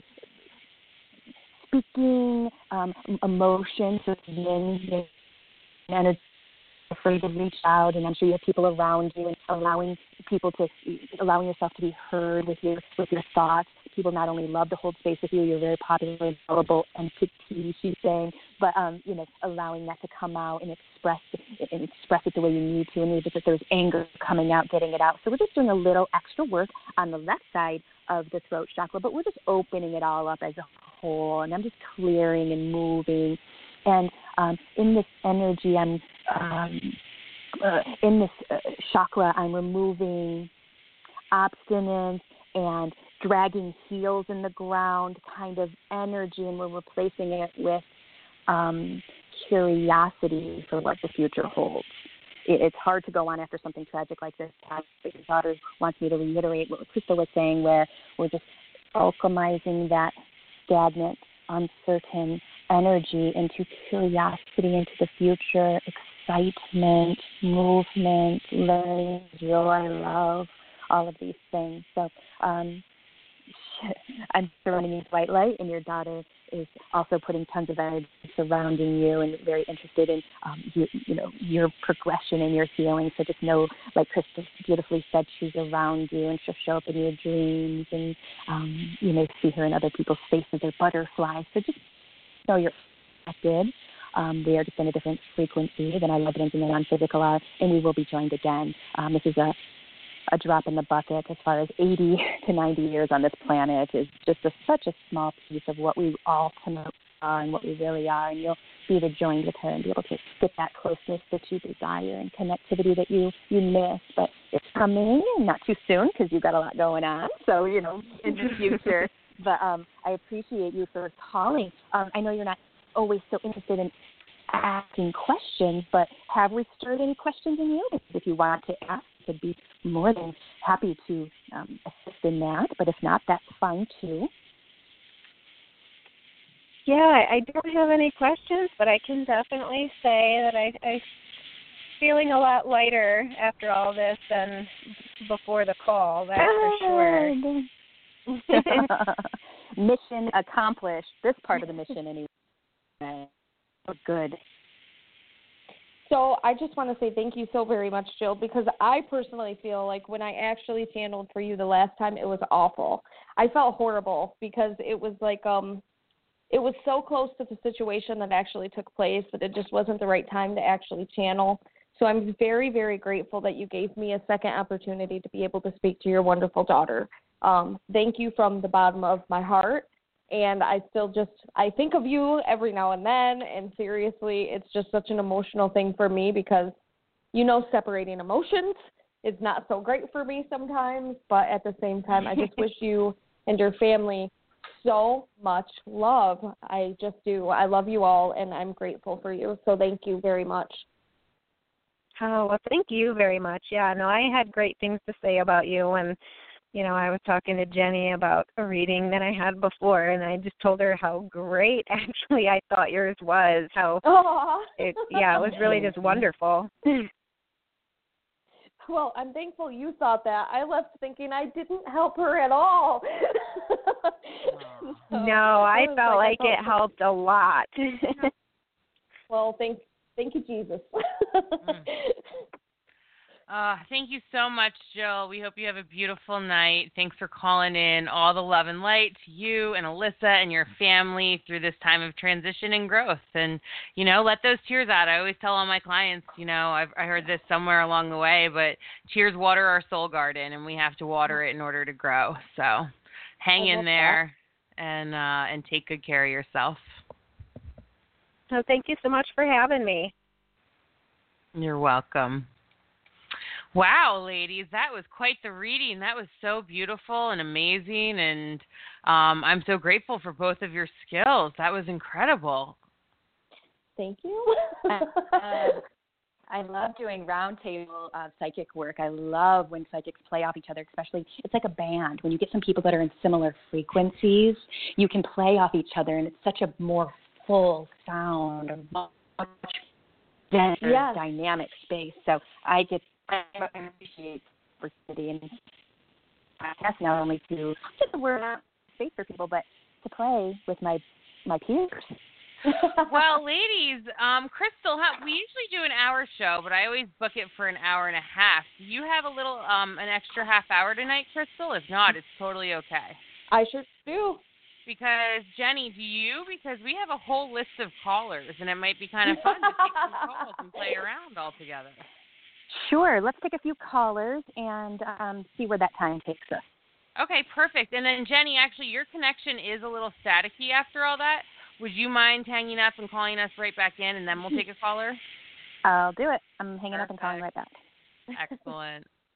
speaking emotions or and afraid to reach out, and I'm sure you have people around you, and allowing yourself to be heard with your thoughts. People not only love to hold space with you, you're very popular and valuable entity, she's saying, but allowing that to come out and express it the way you need to, and if there's anger coming out, getting it out. So we're just doing a little extra work on the left side of the throat chakra, but we're just opening it all up as a whole, and I'm just clearing and moving. And in this energy, in this chakra, I'm removing obstinance and dragging heels in the ground kind of energy, and we're replacing it with curiosity for what the future holds. It's hard to go on after something tragic like this. But your daughter wants me to reiterate what Crystal was saying, where we're just alchemizing that stagnant, uncertain energy into curiosity, into the future, excitement, movement, learning, joy, love, all of these things. So I'm surrounding you with white light, and your daughter is also putting tons of energy surrounding you and very interested in your progression and your healing. So just know, like Crystal beautifully said, she's around you, and she'll show up in your dreams, and you may see her in other people's faces or butterflies. So just know you're connected. We are just in a different frequency than our loved ones and the non-physical are, and we will be joined again. This is a drop in the bucket as far as 80 to 90 years on this planet is just such a small piece of what we all are and what we really are, and you'll be either joined with her and be able to get that closeness that you desire and connectivity that you miss. But it's coming, not too soon because you've got a lot going on, so, in the future. But I appreciate you for calling. I know you're not always so interested in asking questions, but have we stirred any questions in you? If you want to ask, I'd be more than happy to assist in that. But if not, that's fine too. Yeah, I don't have any questions, but I can definitely say that I'm feeling a lot lighter after all this than before the call, that's for sure. Mission accomplished. This part of the mission, anyway. Good. So I just want to say thank you so very much, Jill, because I personally feel like when I actually channeled for you the last time, it was awful. I felt horrible because it was like it was so close to the situation that actually took place that it just wasn't the right time to actually channel. So I'm very, very grateful that you gave me a second opportunity to be able to speak to your wonderful daughter. Thank you from the bottom of my heart. And I think of you every now and then, and seriously, it's just such an emotional thing for me because, separating emotions is not so great for me sometimes, but at the same time, I just wish you and your family so much love. I just do. I love you all, and I'm grateful for you, so thank you very much. Oh, well, thank you very much. Yeah, no, I had great things to say about you, and I was talking to Jenny about a reading that I had before, and I just told her how great, actually, I thought yours was. It was really just wonderful. Well, I'm thankful you thought that. I left thinking I didn't help her at all. No, I felt like it helped a lot. Well, thank you, Jesus. Thank you so much, Jill. We hope you have a beautiful night. Thanks for calling in. All the love and light to you and Alyssa and your family through this time of transition and growth. And, let those tears out. I always tell all my clients, I heard this somewhere along the way, but tears water our soul garden, and we have to water it in order to grow. So hang in there and take good care of yourself. So thank you so much for having me. You're welcome. Wow, ladies, that was quite the reading. That was so beautiful and amazing, and I'm so grateful for both of your skills. That was incredible. Thank you. I love doing roundtable psychic work. I love when psychics play off each other, especially it's like a band. When you get some people that are in similar frequencies, you can play off each other, and it's such a more full sound, a much better dynamic space. So I appreciate diversity and podcast not only to get the word out space for people, but to play with my peers. Well, ladies, Crystal, we usually do an hour show, but I always book it for an hour and a half. Do you have a little an extra half hour tonight, Crystal? If not, it's totally okay. I sure do. Because, Jenny, do you? Because we have a whole list of callers, and it might be kind of fun to take some calls and play around all together. Sure. Let's take a few callers and see where that time takes us. Okay, perfect. And then, Jenny, actually, your connection is a little staticky after all that. Would you mind hanging up and calling us right back in, and then we'll take a caller? I'll do it. I'm hanging up and calling right back. Excellent.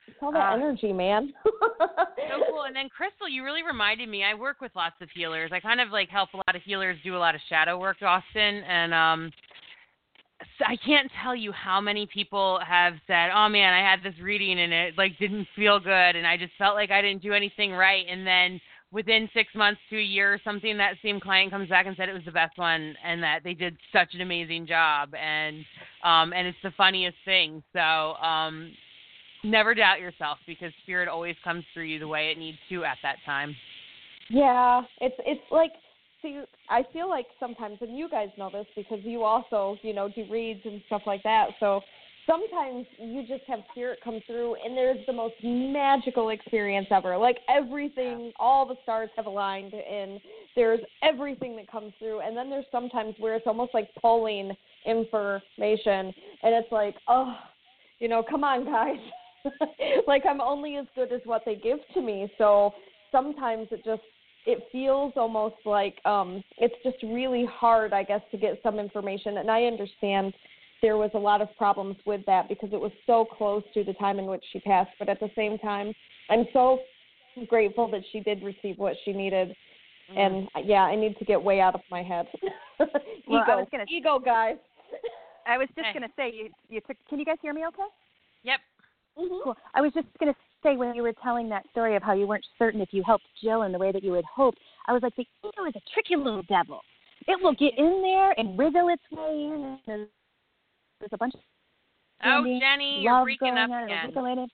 It's all that energy, man. So cool. And then, Crystal, you really reminded me. I work with lots of healers. I kind of like help a lot of healers do a lot of shadow work often. And so I can't tell you how many people have said, oh, man, I had this reading and it like didn't feel good. And I just felt like I didn't do anything right. And then within 6 months to a year or something, that same client comes back and said it was the best one and that they did such an amazing job. And it's the funniest thing. So never doubt yourself because spirit always comes through you the way it needs to at that time. Yeah, it's like, see, I feel like sometimes, and you guys know this because you also, do reads and stuff like that. So sometimes you just have spirit come through and there's the most magical experience ever. Like everything, all the stars have aligned and there's everything that comes through. And then there's sometimes where it's almost like pulling information and it's like, oh, come on, guys. Like I'm only as good as what they give to me. So sometimes it feels almost like it's just really hard, I guess, to get some information. And I understand there was a lot of problems with that because it was so close to the time in which she passed. But at the same time, I'm so grateful that she did receive what she needed. And, yeah, I need to get way out of my head. Ego, guys. I was just going to say, can you guys hear me okay? Yep. Mm-hmm. Cool. I was just going to say when you were telling that story of how you weren't certain if you helped Jill in the way that you had hoped, I was like, the ego is a tricky little devil. It will get in there and wriggle its way in. And there's a bunch of Jenny, you're freaking up again.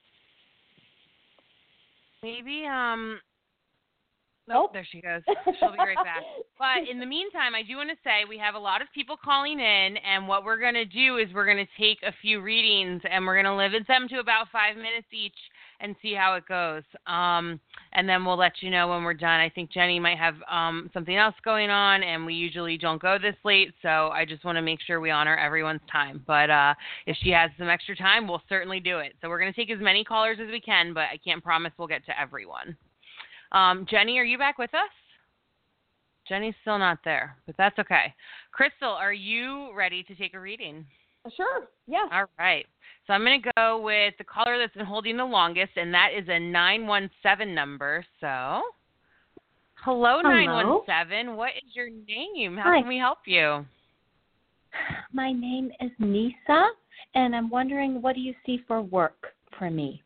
Maybe, Nope, there she goes. She'll be right back. But in the meantime, I do want to say we have a lot of people calling in, and what we're going to do is we're going to take a few readings, and we're going to limit them to about 5 minutes each and see how it goes. And then we'll let you know when we're done. I think Jenny might have something else going on, and we usually don't go this late, so I just want to make sure we honor everyone's time. But if she has some extra time, we'll certainly do it. So we're going to take as many callers as we can, but I can't promise we'll get to everyone. Jenny, are you back with us? Jenny's still not there, but that's okay. Crystal, are you ready to take a reading? Sure, yeah. All right. So I'm going to go with the caller that's been holding the longest, and that is a 917 number. So, hello. 917. What is your name? How can we help you? My name is Nisa, and I'm wondering, what do you see for work for me?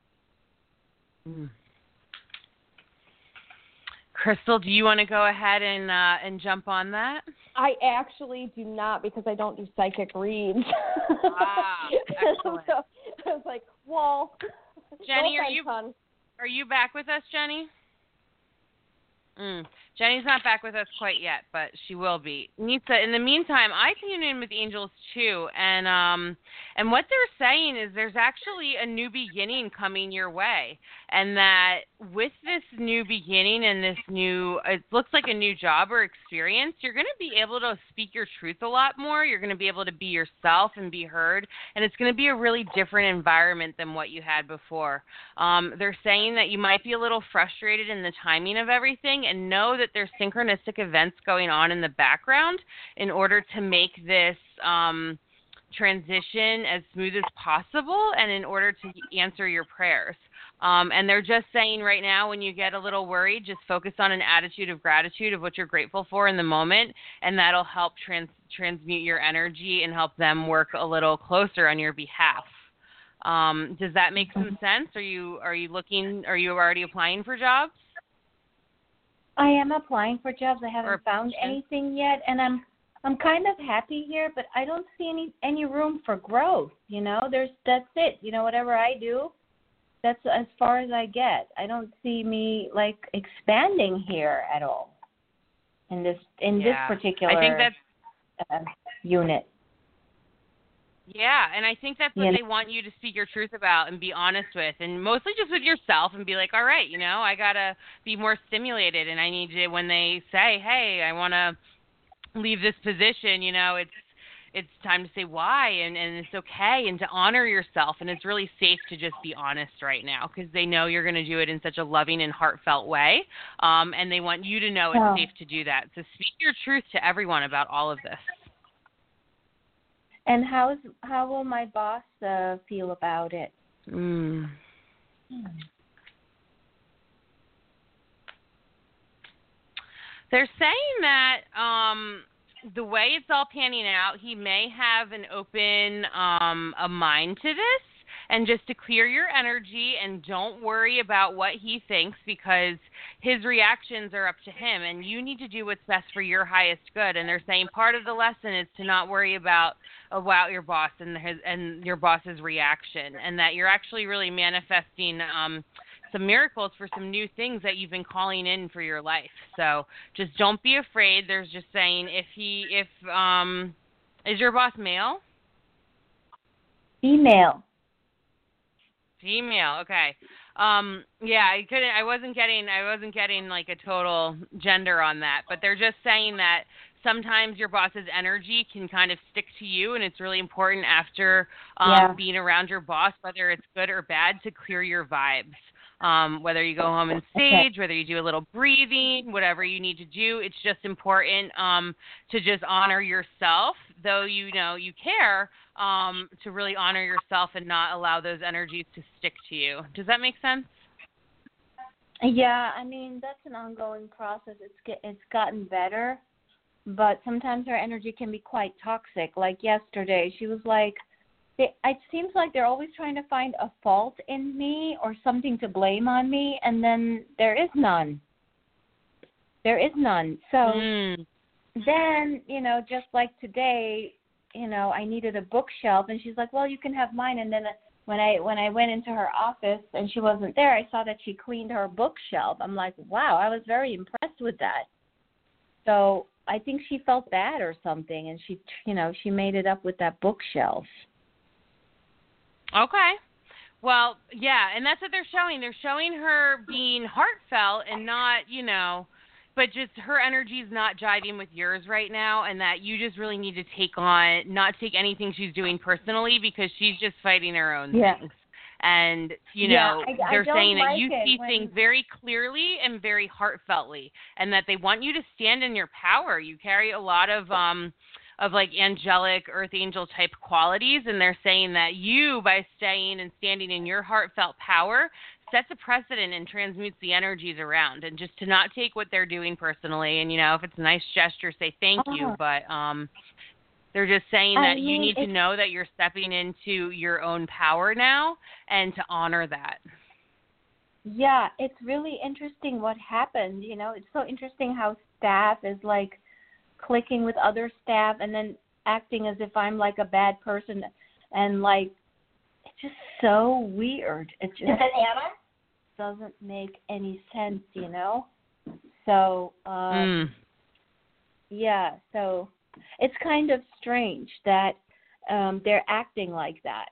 Crystal, do you want to go ahead and jump on that? I actually do not because I don't do psychic reads. Excellent. So I was like, well, Jenny, are you back with us, Jenny? Jenny's not back with us quite yet, but she will be. Nisa, in the meantime, I tune in with angels too, and what they're saying is there's actually a new beginning coming your way, and that with this new beginning and this new, it looks like a new job or experience, you're going to be able to speak your truth a lot more. You're going to be able to be yourself and be heard, and it's going to be a really different environment than what you had before. They're saying that you might be a little frustrated in the timing of everything, and know that there's synchronistic events going on in the background in order to make this transition as smooth as possible and in order to answer your prayers. And they're just saying right now, when you get a little worried, just focus on an attitude of gratitude of what you're grateful for in the moment, and that'll help transmute your energy and help them work a little closer on your behalf. Does that make some sense? Are you already applying for jobs? I am applying for jobs. I haven't found anything yet, and I'm kind of happy here, but I don't see any room for growth. That's it. Whatever I do, that's as far as I get. I don't see me expanding here at all in this particular I think that's unit. Yeah, and I think that's what they want you to speak your truth about and be honest with, and mostly just with yourself and be like, all right, I got to be more stimulated, and I need to, when they say, hey, I want to leave this position, it's time to say why, and it's okay, and to honor yourself, and it's really safe to just be honest right now because they know you're going to do it in such a loving and heartfelt way, and they want you to know it's safe to do that. So speak your truth to everyone about all of this. And how will my boss feel about it? They're saying that the way it's all panning out, he may have an open a mind to this. And just to clear your energy and don't worry about what he thinks, because his reactions are up to him, and you need to do what's best for your highest good. And they're saying part of the lesson is to not worry about your boss and your boss's reaction, and that you're actually really manifesting some miracles for some new things that you've been calling in for your life. So just don't be afraid. There's just saying is your boss male? Female. Female, okay. Yeah, I wasn't getting like a total gender on that, but they're just saying that sometimes your boss's energy can kind of stick to you, and it's really important after being around your boss, whether it's good or bad, to clear your vibes. Whether you go home and sage, whether you do a little breathing, whatever you need to do, it's just important to just honor yourself, though you care, to really honor yourself and not allow those energies to stick to you. Does that make sense? Yeah, I mean, that's an ongoing process. It's gotten better, but sometimes her energy can be quite toxic. Like yesterday, she was like, it seems like they're always trying to find a fault in me or something to blame on me, and then there is none. There is none. So then, just like today, I needed a bookshelf, and she's like, well, you can have mine. And then when I went into her office and she wasn't there, I saw that she cleaned her bookshelf. I'm like, wow, I was very impressed with that. So I think she felt bad or something, and she made it up with that bookshelf. Okay. Well, yeah, and that's what they're showing. They're showing her being heartfelt and not, but just her energy's not jiving with yours right now, and that you just really need to not take anything she's doing personally, because she's just fighting her own things. And, they're saying that you see things very clearly and very heartfeltly, and that they want you to stand in your power. You carry a lot of like angelic earth angel type qualities, and they're saying that you, by staying and standing in your heartfelt power, sets a precedent and transmutes the energies around, and just to not take what they're doing personally. And if it's a nice gesture, say thank you, but they're just saying that you need to know that you're stepping into your own power now, and to honor that. Yeah, it's really interesting what happened. It's so interesting how staff is like clicking with other staff and then acting as if I'm like a bad person, and like it's just so weird. It just doesn't make any sense, So yeah, so it's kind of strange that they're acting like that,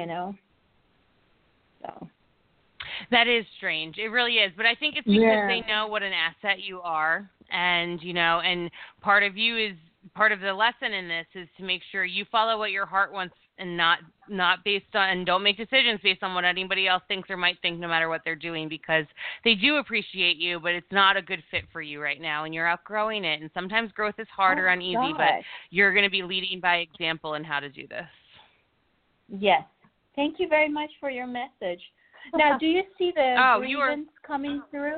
So that is strange. It really is. But I think it's because they know what an asset you are. And, and part of the lesson in this is to make sure you follow what your heart wants, and not based on, and don't make decisions based on what anybody else thinks or might think, no matter what they're doing, because they do appreciate you, but it's not a good fit for you right now, and you're outgrowing it. And sometimes growth is hard or uneasy, but you're going to be leading by example in how to do this. Yes. Thank you very much for your message. Now, do you see the grievance coming through?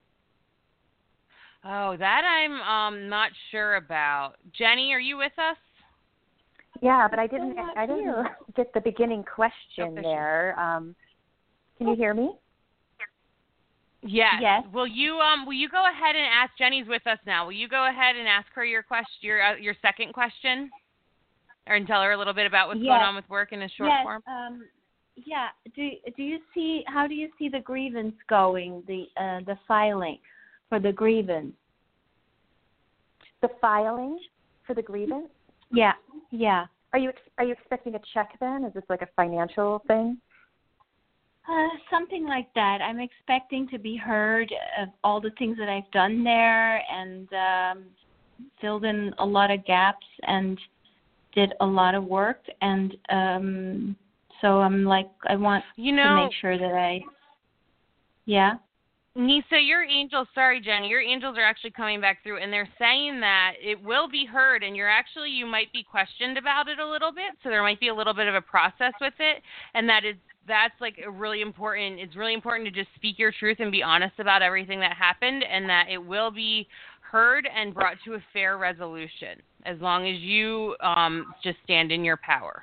Oh, that I'm not sure about. Jenny, are you with us? Yeah, but I didn't get the beginning question there. Can you hear me? Yes. Yes. Will you go ahead and ask? Jenny's with us now. Will you go ahead and ask her your your second question, and tell her a little bit about what's going on with work in a short form? Yeah. How do you see the grievance going? The filing for the grievance. The filing for the grievance? Yeah. Are you expecting a check then? Is this like a financial thing? Something like that. I'm expecting to be heard of all the things that I've done there, and filled in a lot of gaps and did a lot of work, and so I'm like, I want to make sure that Nisa, your angels, sorry, Jenny, your angels are actually coming back through, and they're saying that it will be heard, and you might be questioned about it a little bit, so there might be a little bit of a process with it, and that's like a really important, it's really important to just speak your truth and be honest about everything that happened, and that it will be heard and brought to a fair resolution, as long as you just stand in your power.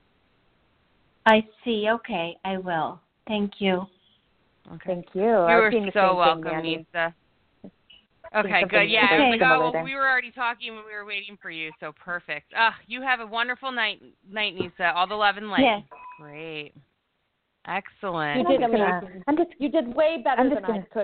I see. Okay, I will. Thank you. Okay. Thank you. You're so welcome, Nisa. Okay, good. Yeah, I was like, we were already talking when we were waiting for you, so perfect. You have a wonderful night, Nisa. All the love and light. Yes. Great. Excellent. You did amazing. You did way better than I could.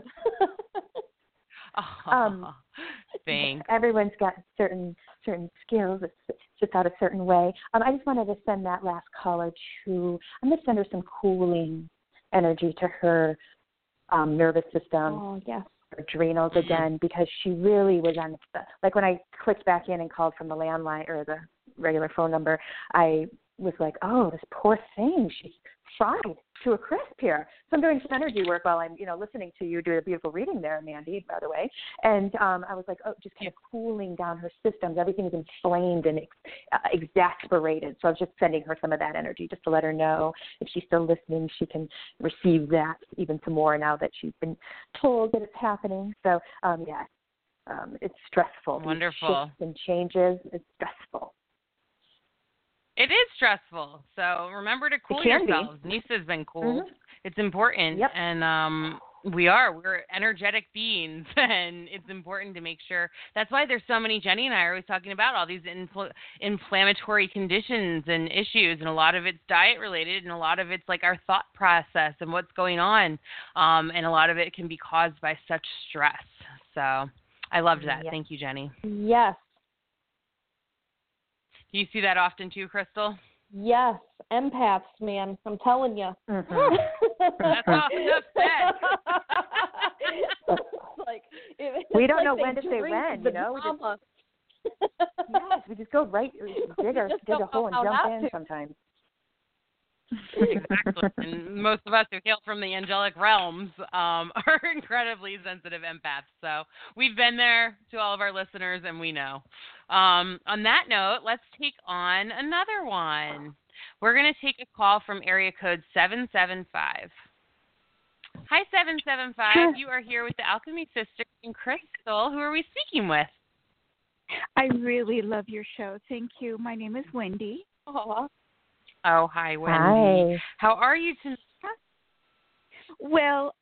Thanks. Everyone's got certain skills. It's just out a certain way. I just wanted to send that last caller to. I'm going to send her some cooling energy to her nervous system. Oh, yes. Adrenals again, because she really was on like when I clicked back in and called from the landline or the regular phone number, I was like, oh, this poor thing, she's fried to a crisp here. So I'm doing some energy work while I'm, listening to you do a beautiful reading there, Mandy, by the way. And I was like, just kind of cooling down her systems. Everything's inflamed and exasperated. So I was just sending her some of that energy just to let her know if she's still listening, she can receive that even some more now that she's been told that it's happening. So, it's stressful. Wonderful. These shifts and changes, it's stressful. It is stressful, so remember to cool yourselves. Nisa's been cooled. Mm-hmm. It's important, yep. And we're energetic beings, and it's important to make sure. That's why there's so many. Jenny and I are always talking about all these inflammatory conditions and issues, and a lot of it's diet related, and a lot of it's like our thought process and what's going on, and a lot of it can be caused by such stress. So I loved that. Yes. Thank you, Jenny. Yes. Do you see that often too, Crystal? Yes, empaths, man. I'm telling you. Mm-hmm. That's enough said. We don't know when to say when, we just go right, dig a hole and jump in sometimes. Exactly. And most of us who hail from the angelic realms are incredibly sensitive empaths. So we've been there to all of our listeners, and we know. On that note, let's take on another one. We're going to take a call from area code 775. Hi, 775. You are here with the Alchemy Sisters and Crystal. Who are we speaking with? I really love your show. Thank you. My name is Wendy. Aww. Oh, hi, Wendy. Hi. How are you tonight? Well,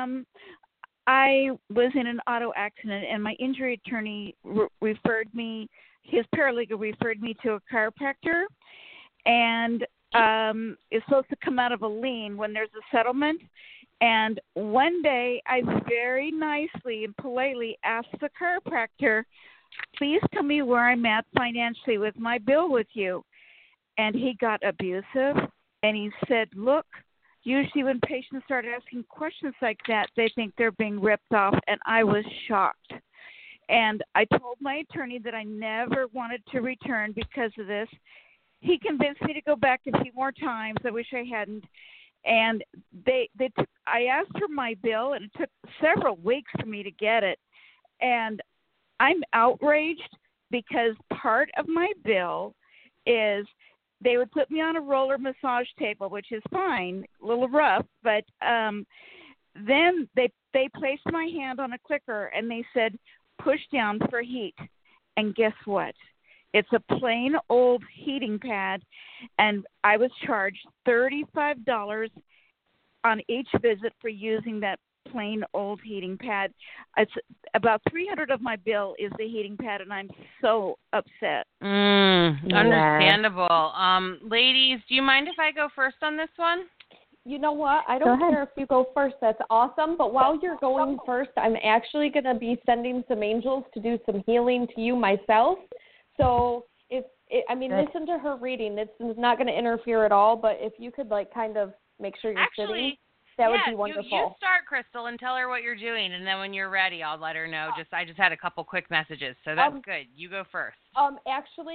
I was in an auto accident, and my injury attorney referred me, his paralegal referred me to a chiropractor, and it's supposed to come out of a lien when there's a settlement. And one day I very nicely and politely asked the chiropractor, please tell me where I'm at financially with my bill with you. And he got abusive, and he said, look, usually when patients start asking questions like that, they think they're being ripped off, and I was shocked. And I told my attorney that I never wanted to return because of this. He convinced me to go back a few more times. I wish I hadn't. And I asked for my bill, and it took several weeks for me to get it. And I'm outraged because part of my bill is they would put me on a roller massage table, which is fine, a little rough, but then they placed my hand on a clicker, and they said, push down for heat. And guess what? It's a plain old heating pad, and I was charged $35 on each visit for using that plain old heating pad. It's about $300 of my bill is the heating pad, and I'm so upset. Understandable. Ladies, do you mind if I go first on this one? You know what? I don't care if you go first. That's awesome. But while you're going first, I'm actually going to be sending some angels to do some healing to you myself. So listen to her reading. It's not going to interfere at all. But if you could kind of make sure you're sitting, that would be wonderful. You start, Crystal, and tell her what you're doing, and then when you're ready, I'll let her know. I just had a couple quick messages, so that's good. You go first. Actually,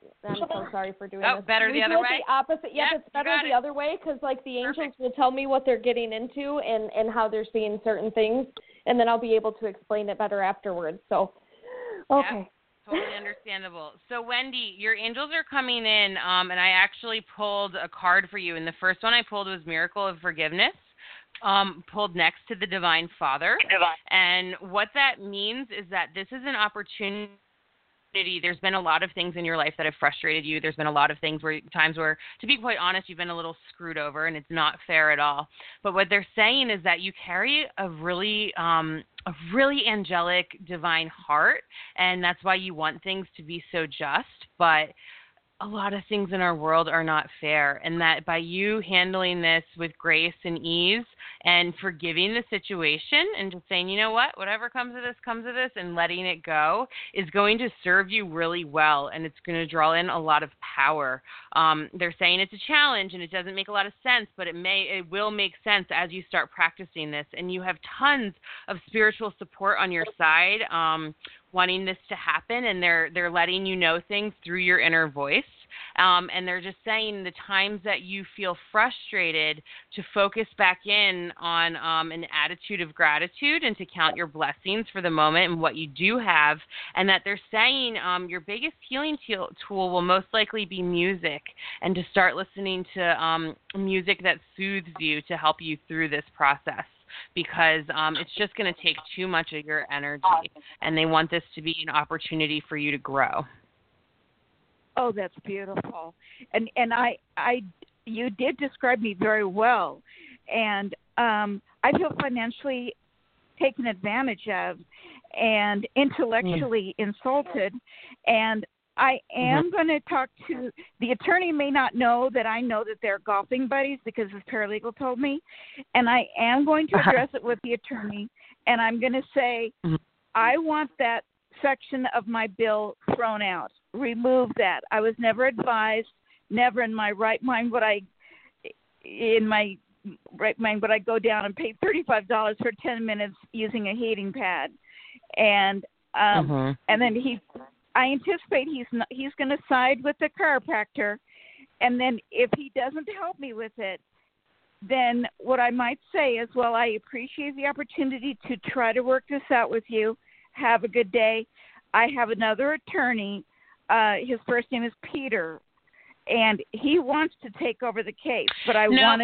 I'm so sorry for doing this. Better the other way? The opposite. Yep, it's better the other way because, like, the angels will tell me what they're getting into and how they're seeing certain things, and then I'll be able to explain it better afterwards. So, okay. Yep. Totally understandable. So, Wendy, your angels are coming in, and I actually pulled a card for you. And the first one I pulled was Miracle of Forgiveness, pulled next to the Divine Father. And what that means is that this is an opportunity. There's been a lot of things in your life that have frustrated you. There's been a lot of times where, to be quite honest, you've been a little screwed over, and it's not fair at all. But what they're saying is that you carry a really angelic, divine heart, and that's why you want things to be so just. But a lot of things in our world are not fair, and that by you handling this with grace and ease and forgiving the situation and just saying, you know what, whatever comes of this, and letting it go is going to serve you really well, and it's going to draw in a lot of power. They're saying it's a challenge and it doesn't make a lot of sense, but it will make sense as you start practicing this, and you have tons of spiritual support on your side, wanting this to happen, and they're letting you know things through your inner voice. And they're just saying the times that you feel frustrated to focus back in on an attitude of gratitude and to count your blessings for the moment and what you do have, and that they're saying your biggest healing tool will most likely be music, and to start listening to music that soothes you to help you through this process. Because it's just going to take too much of your energy, and they want this to be an opportunity for you to grow. Oh, that's beautiful. And you did describe me very well, and I feel financially taken advantage of and intellectually insulted, and I am going to talk to the attorney. May not know that I know that they're golfing buddies because his paralegal told me, and I am going to address it with the attorney, and I'm going to say, I want that section of my bill thrown out. Remove that. I was never advised, never in my right mind would I go down and pay $35 for 10 minutes using a heating pad, and then I anticipate he's going to side with the chiropractor, and then if he doesn't help me with it, then what I might say is, well, I appreciate the opportunity to try to work this out with you. Have a good day. I have another attorney. His first name is Peter, and he wants to take over the case, but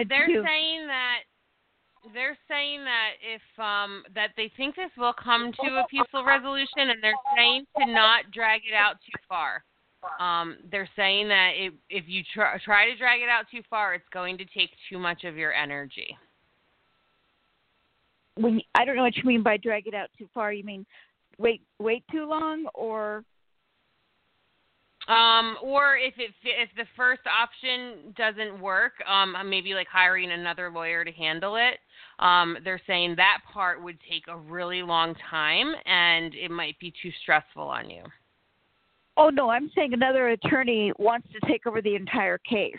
They're saying that if that they think this will come to a peaceful resolution, and they're saying to not drag it out too far. They're saying that if you try to drag it out too far, it's going to take too much of your energy. I don't know what you mean by drag it out too far. You mean wait too long, or if the first option doesn't work, maybe like hiring another lawyer to handle it. They're saying that part would take a really long time, and it might be too stressful on you. Oh, no, I'm saying another attorney wants to take over the entire case.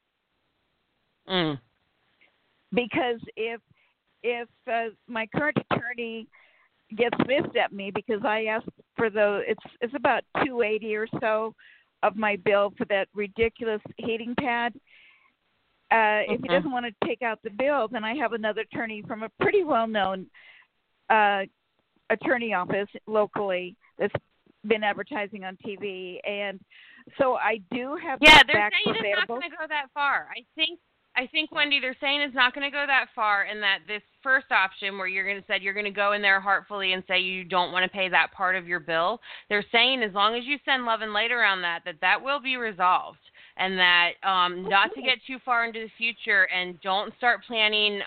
Because if my current attorney gets missed at me because I asked for it's about $280 or so of my bill for that ridiculous heating pad. If he doesn't want to take out the bill, then I have another attorney from a pretty well-known attorney office locally that's been advertising on TV, and so I do have that back available. Yeah, they're saying it's not going to go that far. I think, Wendy, they're saying it's not going to go that far, and that this first option where you're going to go in there heartfully and say you don't want to pay that part of your bill, they're saying as long as you send love and light around that will be resolved, and that not to get too far into the future, and don't start planning,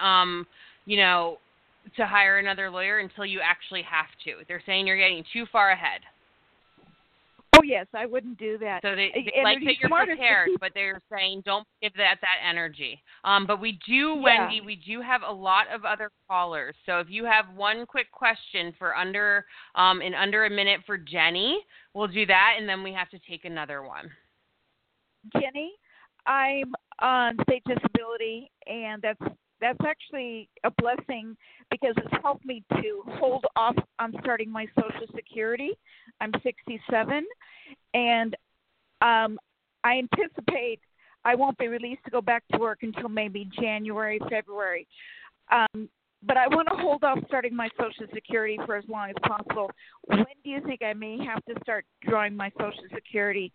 to hire another lawyer until you actually have to. They're saying you're getting too far ahead. Oh, yes, I wouldn't do that. So they like that you're prepared, but they're saying don't give that energy. But we do, Wendy, we do have a lot of other callers. So if you have one quick question for under a minute for Jenny, we'll do that, and then we have to take another one. Jenny, I'm on state disability, and that's actually a blessing because it's helped me to hold off on starting my Social Security. I'm 67, and I anticipate I won't be released to go back to work until maybe January, February. But I want to hold off starting my Social Security for as long as possible. When do you think I may have to start drawing my Social Security?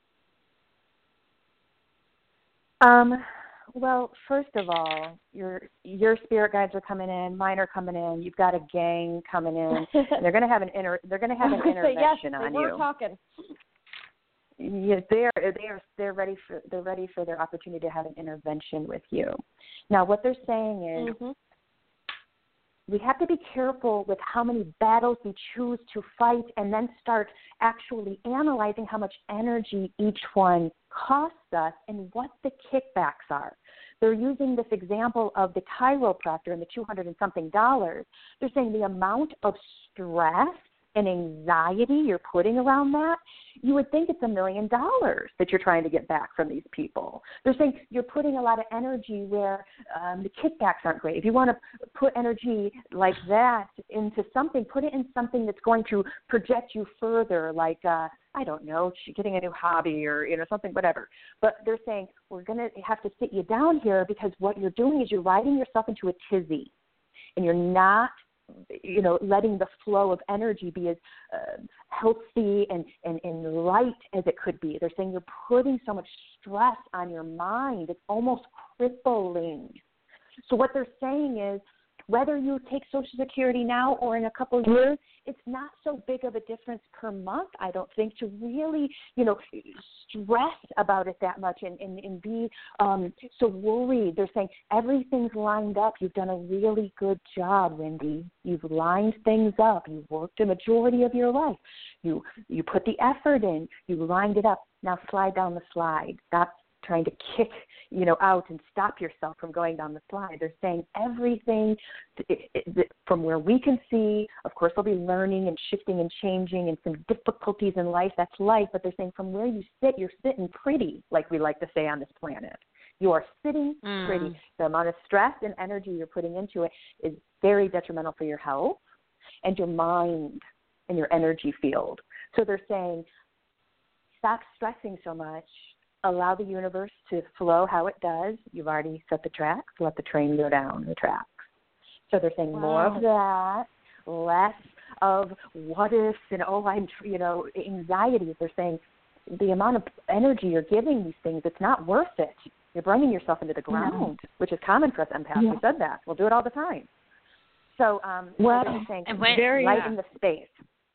Well, first of all, your spirit guides are coming in, mine are coming in. You've got a gang coming in. And they're going to have an intervention on you. We're talking. Yes, they're ready for their opportunity to have an intervention with you. Now, what they're saying is we have to be careful with how many battles we choose to fight, and then start actually analyzing how much energy each one costs us and what the kickbacks are. They're using this example of the chiropractor and the $200 and something. They're saying the amount of stress and anxiety you're putting around that, you would think it's $1 million that you're trying to get back from these people. They're saying you're putting a lot of energy where the kickbacks aren't great. If you want to put energy like that into something, put it in something that's going to project you further, like, I don't know, getting a new hobby or, something, whatever. But they're saying we're going to have to sit you down here because what you're doing is you're riding yourself into a tizzy, and you're not letting the flow of energy be as healthy and light as it could be. They're saying you're putting so much stress on your mind, it's almost crippling. So what they're saying is whether you take Social Security now or in a couple of years, it's not so big of a difference per month, I don't think, to really, stress about it that much and be so worried. They're saying everything's lined up. You've done a really good job, Wendy. You've lined things up. You've worked a majority of your life. You put the effort in. You lined it up. Now slide down the slide. Stop trying to kick out and stop yourself from going down the slide. They're saying everything from where we can see. Of course, they'll be learning and shifting and changing and some difficulties in life. That's life. But they're saying from where you sit, you're sitting pretty, like we like to say on this planet. You are sitting pretty. The amount of stress and energy you're putting into it is very detrimental for your health and your mind and your energy field. So they're saying stop stressing so much. Allow the universe to flow how it does. You've already set the tracks. Let the train go down the tracks. So they're saying more of that, less of what ifs and, anxiety. They're saying the amount of energy you're giving these things, it's not worth it. You're bringing yourself into the ground, which is common for us empaths. We said that. We'll do it all the time. So they're saying light in the space.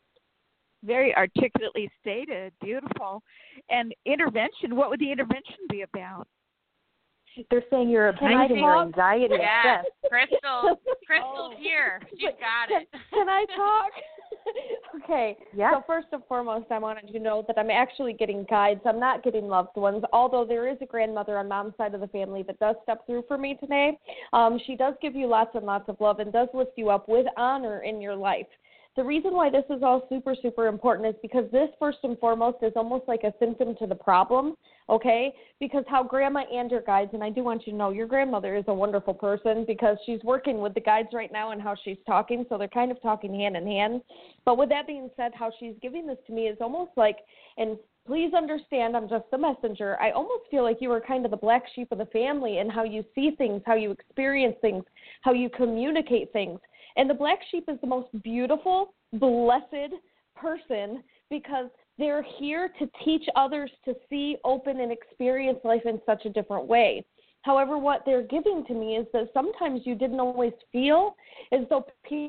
Very articulately stated, beautiful. And intervention, what would the intervention be about? They're saying you're abusing your anxiety and stress. Crystal's here. She's got it. Can I talk? Okay. Yeah. So first and foremost, I wanted you to know that I'm actually getting guides. I'm not getting loved ones, although there is a grandmother on mom's side of the family that does step through for me today. She does give you lots and lots of love and does lift you up with honor in your life. The reason why this is all super, super important is because this, first and foremost, is almost like a symptom to the problem, okay? Because how grandma and your guides, and I do want you to know your grandmother is a wonderful person because she's working with the guides right now and how she's talking, so they're kind of talking hand in hand. But with that being said, how she's giving this to me is almost like, and please understand, I'm just a messenger. I almost feel like you are kind of the black sheep of the family in how you see things, how you experience things, how you communicate things. And the black sheep is the most beautiful, blessed person because they're here to teach others to see, open, and experience life in such a different way. However, what they're giving to me is that sometimes you didn't always feel as though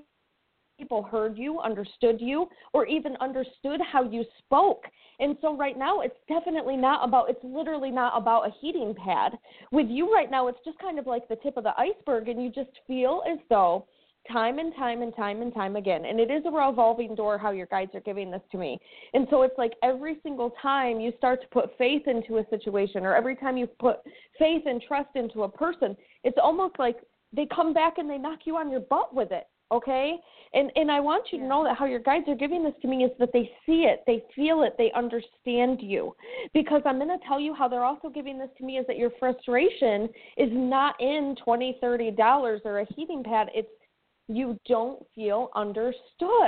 people heard you, understood you, or even understood how you spoke. And so right now it's definitely not about, it's literally not about a heating pad. With you right now, it's just kind of like the tip of the iceberg, and you just feel as though time and time again. And it is a revolving door how your guides are giving this to me. And so it's like every single time you start to put faith into a situation, or every time you put faith and trust into a person, it's almost like they come back and they knock you on your butt with it. Okay? And I want you to know that how your guides are giving this to me is that they see it, they feel it, they understand you. Because I'm going to tell you how they're also giving this to me is that your frustration is not in $20, $30 or a heating pad. It's you don't feel understood.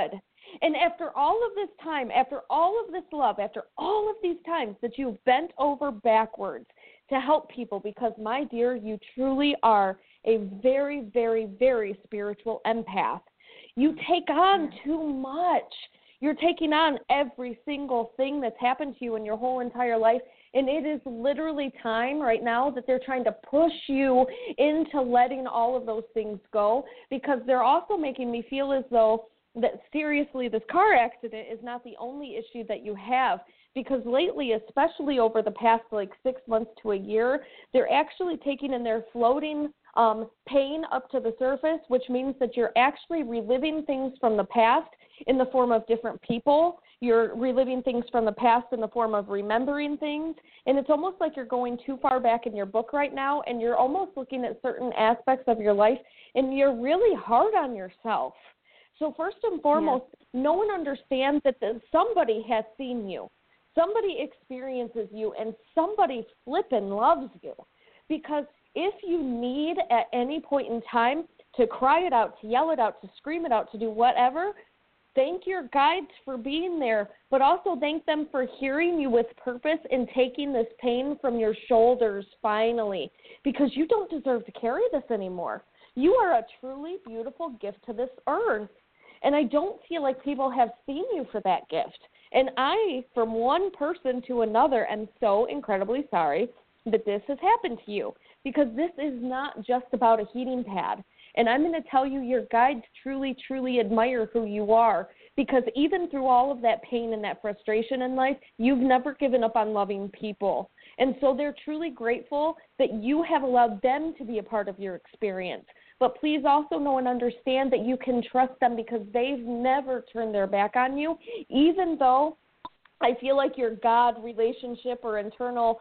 And after all of this time, after all of this love, after all of these times that you've bent over backwards to help people, because, my dear, you truly are a very, very, very spiritual empath. You take on too much. You're taking on every single thing that's happened to you in your whole entire life, and it is literally time right now that they're trying to push you into letting all of those things go, because they're also making me feel as though that, seriously, this car accident is not the only issue that you have, because lately, especially over the past 6 months to a year, they're actually taking and they're floating pain up to the surface, which means that you're actually reliving things from the past in the form of different people. You're reliving things from the past in the form of remembering things, and it's almost like you're going too far back in your book right now, and you're almost looking at certain aspects of your life, and you're really hard on yourself. So first and foremost, no one understands that somebody has seen you. Somebody experiences you, and somebody flippin' loves you. Because if you need at any point in time to cry it out, to yell it out, to scream it out, to do whatever, thank your guides for being there, but also thank them for hearing you with purpose and taking this pain from your shoulders finally, because you don't deserve to carry this anymore. You are a truly beautiful gift to this earth, and I don't feel like people have seen you for that gift. And I, from one person to another, am so incredibly sorry that this has happened to you, because this is not just about a heating pad. And I'm going to tell you, your guides truly, truly admire who you are, because even through all of that pain and that frustration in life, you've never given up on loving people. And so they're truly grateful that you have allowed them to be a part of your experience. But please also know and understand that you can trust them, because they've never turned their back on you, even though I feel like your God relationship or internal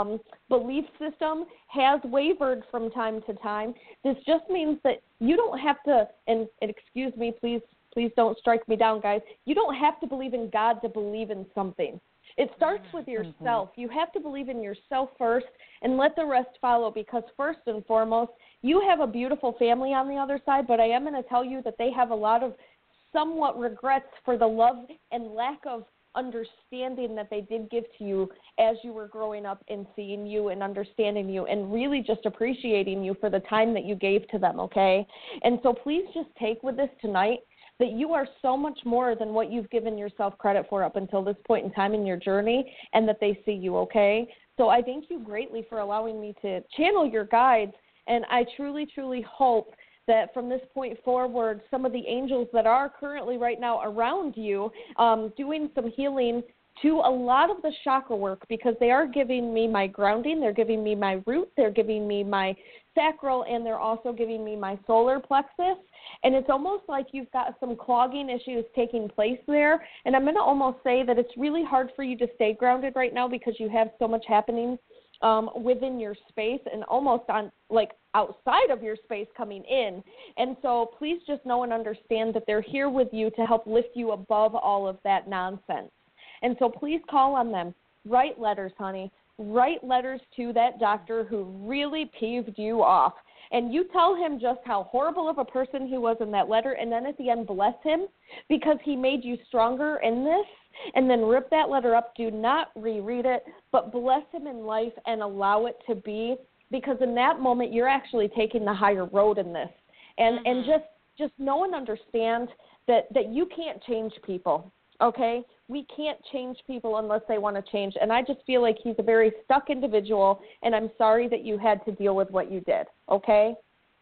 belief system has wavered from time to time. This just means that you don't have to, and excuse me, please don't strike me down, guys. You don't have to believe in God to believe in something. It starts with yourself. You have to believe in yourself first and let the rest follow, because first and foremost, you have a beautiful family on the other side, but I am going to tell you that they have a lot of somewhat regrets for the love and lack of understanding that they did give to you as you were growing up and seeing you and understanding you and really just appreciating you for the time that you gave to them, okay? And so please just take with this tonight that you are so much more than what you've given yourself credit for up until this point in time in your journey, and that they see you, okay? So I thank you greatly for allowing me to channel your guides, and I truly, truly hope that from this point forward, some of the angels that are currently right now around you doing some healing to a lot of the chakra work, because they are giving me my grounding, they're giving me my root, they're giving me my sacral, and they're also giving me my solar plexus. And it's almost like you've got some clogging issues taking place there. And I'm going to almost say that it's really hard for you to stay grounded right now, because you have so much happening within your space and almost on outside of your space coming in. And so please just know and understand that they're here with you to help lift you above all of that nonsense. And so please call on them. Write letters, honey. Write letters to that doctor who really peeved you off. And you tell him just how horrible of a person he was in that letter, and then at the end, bless him, because he made you stronger in this. And then rip that letter up. Do not reread it, but bless him in life and allow it to be, because in that moment, you're actually taking the higher road in this. And just know and understand that you can't change people, okay? We can't change people unless they want to change. And I just feel like he's a very stuck individual, and I'm sorry that you had to deal with what you did, okay?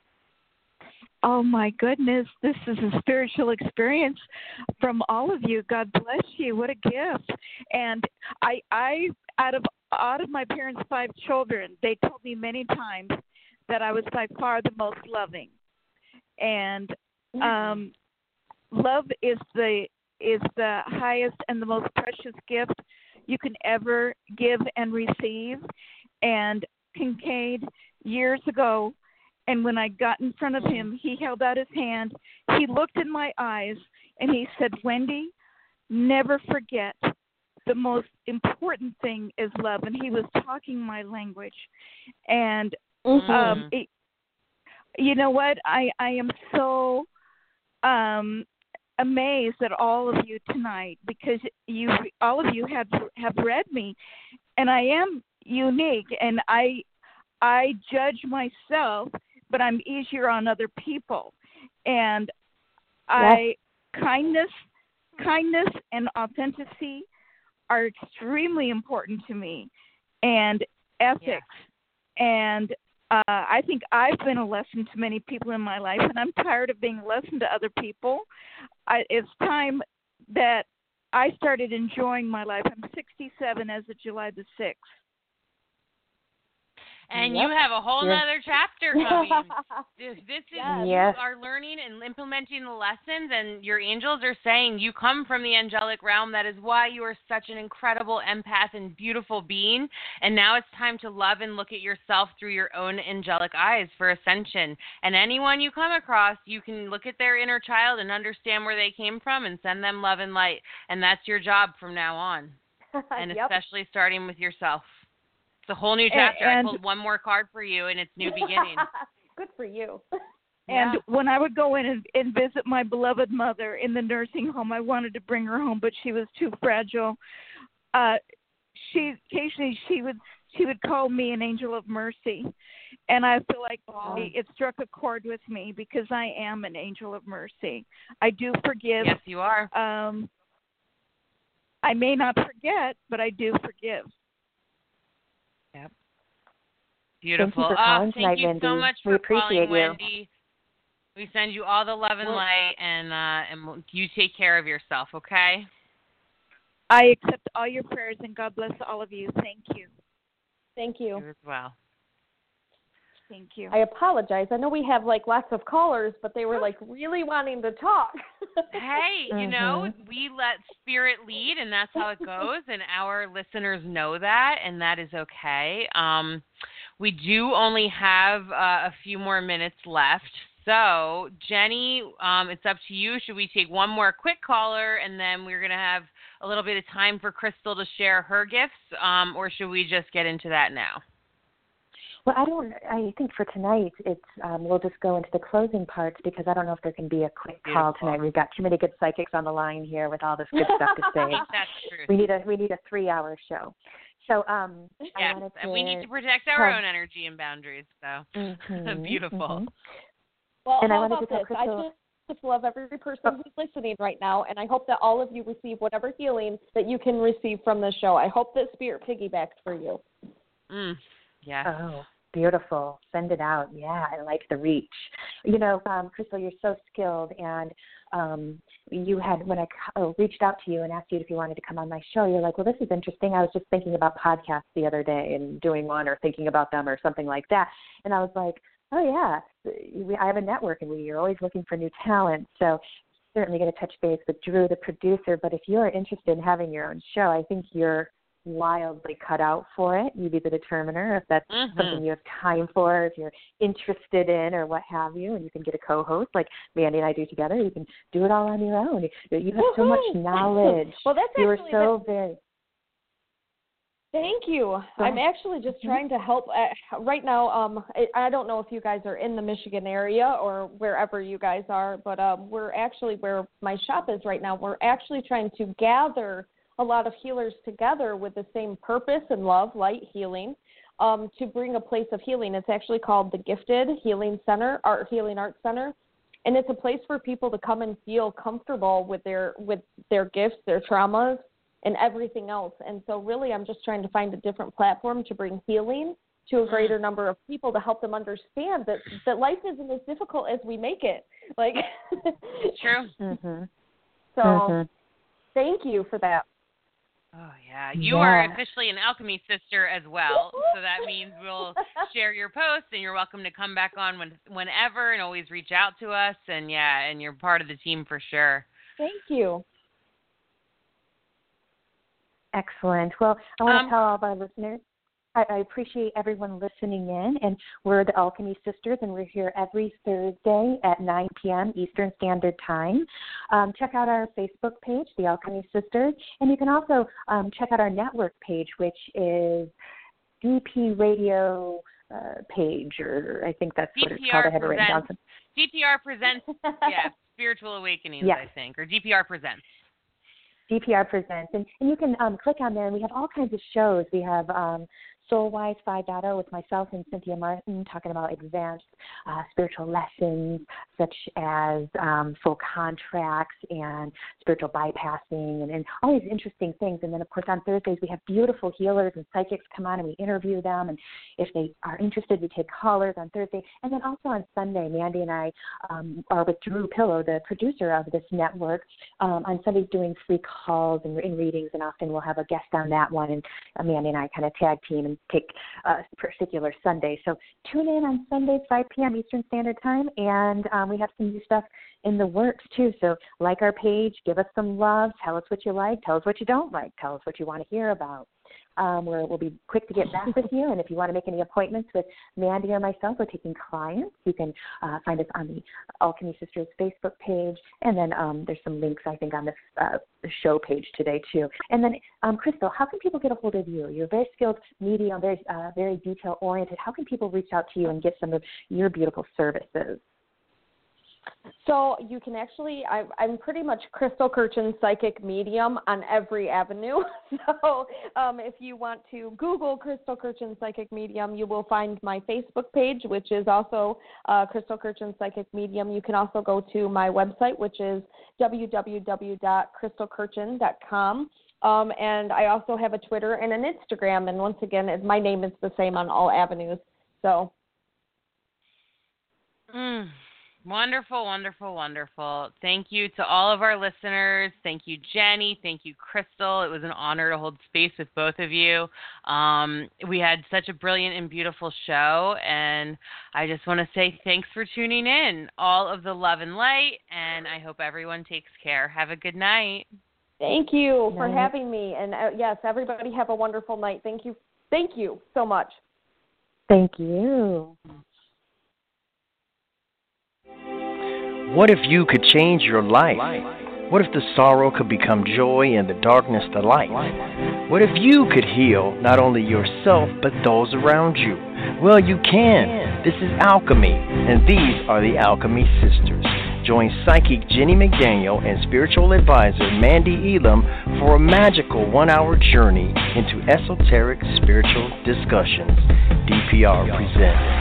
Oh, my goodness. This is a spiritual experience from all of you. God bless you. What a gift. And I out of my parents' 5 children, they told me many times that I was by far the most loving. And love is the highest and the most precious gift you can ever give and receive. And Kincaid, years ago, and when I got in front of him, he held out his hand, he looked in my eyes, and he said, Wendy, never forget, the most important thing is love. And he was talking my language. And you know what? I am so amazed at all of you tonight because all of you have read me, and I am unique, and I judge myself, but I'm easier on other people, and kindness and authenticity are extremely important to me, and ethics, and I think I've been a lesson to many people in my life, and I'm tired of being a lesson to other people. It's time that I started enjoying my life. I'm 67 as of July the 6th. And you have a whole nother chapter coming. This is you are learning and implementing the lessons, and your angels are saying you come from the angelic realm. That is why you are such an incredible empath and beautiful being. And now it's time to love and look at yourself through your own angelic eyes for ascension. And anyone you come across, you can look at their inner child and understand where they came from and send them love and light. And that's your job from now on. And especially starting with yourself. It's a whole new chapter. I pulled one more card for you, and it's new beginning. Good for you. And when I would go in and visit my beloved mother in the nursing home, I wanted to bring her home, but she was too fragile. Occasionally she would call me an angel of mercy, and I feel like it struck a chord with me because I am an angel of mercy. I do forgive. Yes, you are. I may not forget, but I do forgive. Yep. Beautiful. Thank you so much for calling, Wendy. We send you all the love and light, and you take care of yourself, okay? I accept all your prayers, and God bless all of you. Thank you. Thank you. You as well. Thank you. I apologize. I know we have lots of callers, but they were really wanting to talk. Hey, you know, we let spirit lead, and that's how it goes, and our listeners know that, and that is okay. We do only have a few more minutes left. So, Jenny, it's up to you. Should we take one more quick caller, and then we're going to have a little bit of time for Crystal to share her gifts, or should we just get into that now? Well, I think for tonight, it's we'll just go into the closing parts because I don't know if there can be a quick call tonight. We've got too many good psychics on the line here with all this good stuff to say. That's true. We need a 3-hour show. So yes, and we need to protect our own energy and boundaries. So beautiful. Well, and how about this? I just love every person who's listening right now, and I hope that all of you receive whatever healing that you can receive from the show. I hope that Spirit piggybacks for you. Yeah. Oh, beautiful. Send it out. Yeah, I like the reach. You know, Crystal, you're so skilled, and you had, when I reached out to you and asked you if you wanted to come on my show, you're like, well, this is interesting. I was just thinking about podcasts the other day and doing one or thinking about them or something like that. And I was like, oh, yeah, I have a network, and you're always looking for new talent. So certainly going to touch base with Drew, the producer. But if you're interested in having your own show, I think you're wildly cut out for it. You be the determiner if that's something you have time for, if you're interested in or what have you, and you can get a co-host like Mandy and I do together. You can do it all on your own. You have so much knowledge. Well, that's you are so very. Thank you. I'm actually just trying to help right now. I don't know if you guys are in the Michigan area or wherever you guys are, but we're actually where my shop is right now. We're actually trying to gather a lot of healers together with the same purpose and love, light, healing, to bring a place of healing. It's actually called the Gifted Healing Center, Healing Arts Center, and it's a place for people to come and feel comfortable with their gifts, their traumas, and everything else. And so really I'm just trying to find a different platform to bring healing to a greater number of people to help them understand that life isn't as difficult as we make it. Like, true. So thank you for that. Oh, yeah. You are officially an alchemy sister as well. So that means we'll share your posts, and you're welcome to come back on whenever and always reach out to us. And, and you're part of the team for sure. Thank you. Excellent. Well, I want to tell all of our listeners, I appreciate everyone listening in, and we're the Alchemy Sisters, and we're here every Thursday at 9 p.m. Eastern Standard Time. Check out our Facebook page, The Alchemy Sisters, and you can also check out our network page, which is DP Radio page, or I think that's what DPR it's called. I have it written down. DPR Presents, Spiritual Awakenings, I think, or DPR Presents. DPR Presents, and you can click on there, and we have all kinds of shows. We have Soulwise 5.0 with myself and Cynthia Martin talking about advanced spiritual lessons such as soul contracts and spiritual bypassing and all these interesting things. And then, of course, on Thursdays we have beautiful healers and psychics come on and we interview them. And if they are interested, we take callers on Thursday. And then also on Sunday, Mandy and I are with Drew Pillow, the producer of this network, on Sundays doing free calls and readings. And often we'll have a guest on that one. And Mandy and I kind of tag team and take a particular Sunday. So tune in on Sundays, 5 p.m. Eastern Standard Time, and we have some new stuff in the works too. So like our page, give us some love, tell us what you like, tell us what you don't like, tell us what you want to hear about. We'll be quick to get back with you, and if you want to make any appointments with Mandy or myself, we're taking clients. You can find us on the Alchemy Sisters Facebook page, and then there's some links, I think, on the show page today, too. And then, Crystal, how can people get a hold of you? You're a very skilled medium, very detail-oriented. How can people reach out to you and get some of your beautiful services? So you can actually, I'm pretty much Crystal Kirchen Psychic Medium on every avenue. So if you want to Google Crystal Kirchen Psychic Medium, you will find my Facebook page, which is also Crystal Kirchen Psychic Medium. You can also go to my website, which is www.crystalkirchen.com. And I also have a Twitter and an Instagram. And once again, my name is the same on all avenues. So. Wonderful, wonderful, wonderful. Thank you to all of our listeners. Thank you, Jenny. Thank you, Crystal. It was an honor to hold space with both of you. We had such a brilliant and beautiful show, and I just want to say thanks for tuning in. All of the love and light, and I hope everyone takes care. Have a good night. Thank you for having me. And yes, everybody have a wonderful night. Thank you. Thank you so much. Thank you. What if you could change your life? What if the sorrow could become joy and the darkness the light? What if you could heal not only yourself but those around you? Well, you can. This is alchemy, and these are the Alchemy Sisters. Join psychic Jenny McDaniel and spiritual advisor Mandy Elam for a magical 1-hour journey into esoteric spiritual discussions. DPR presents.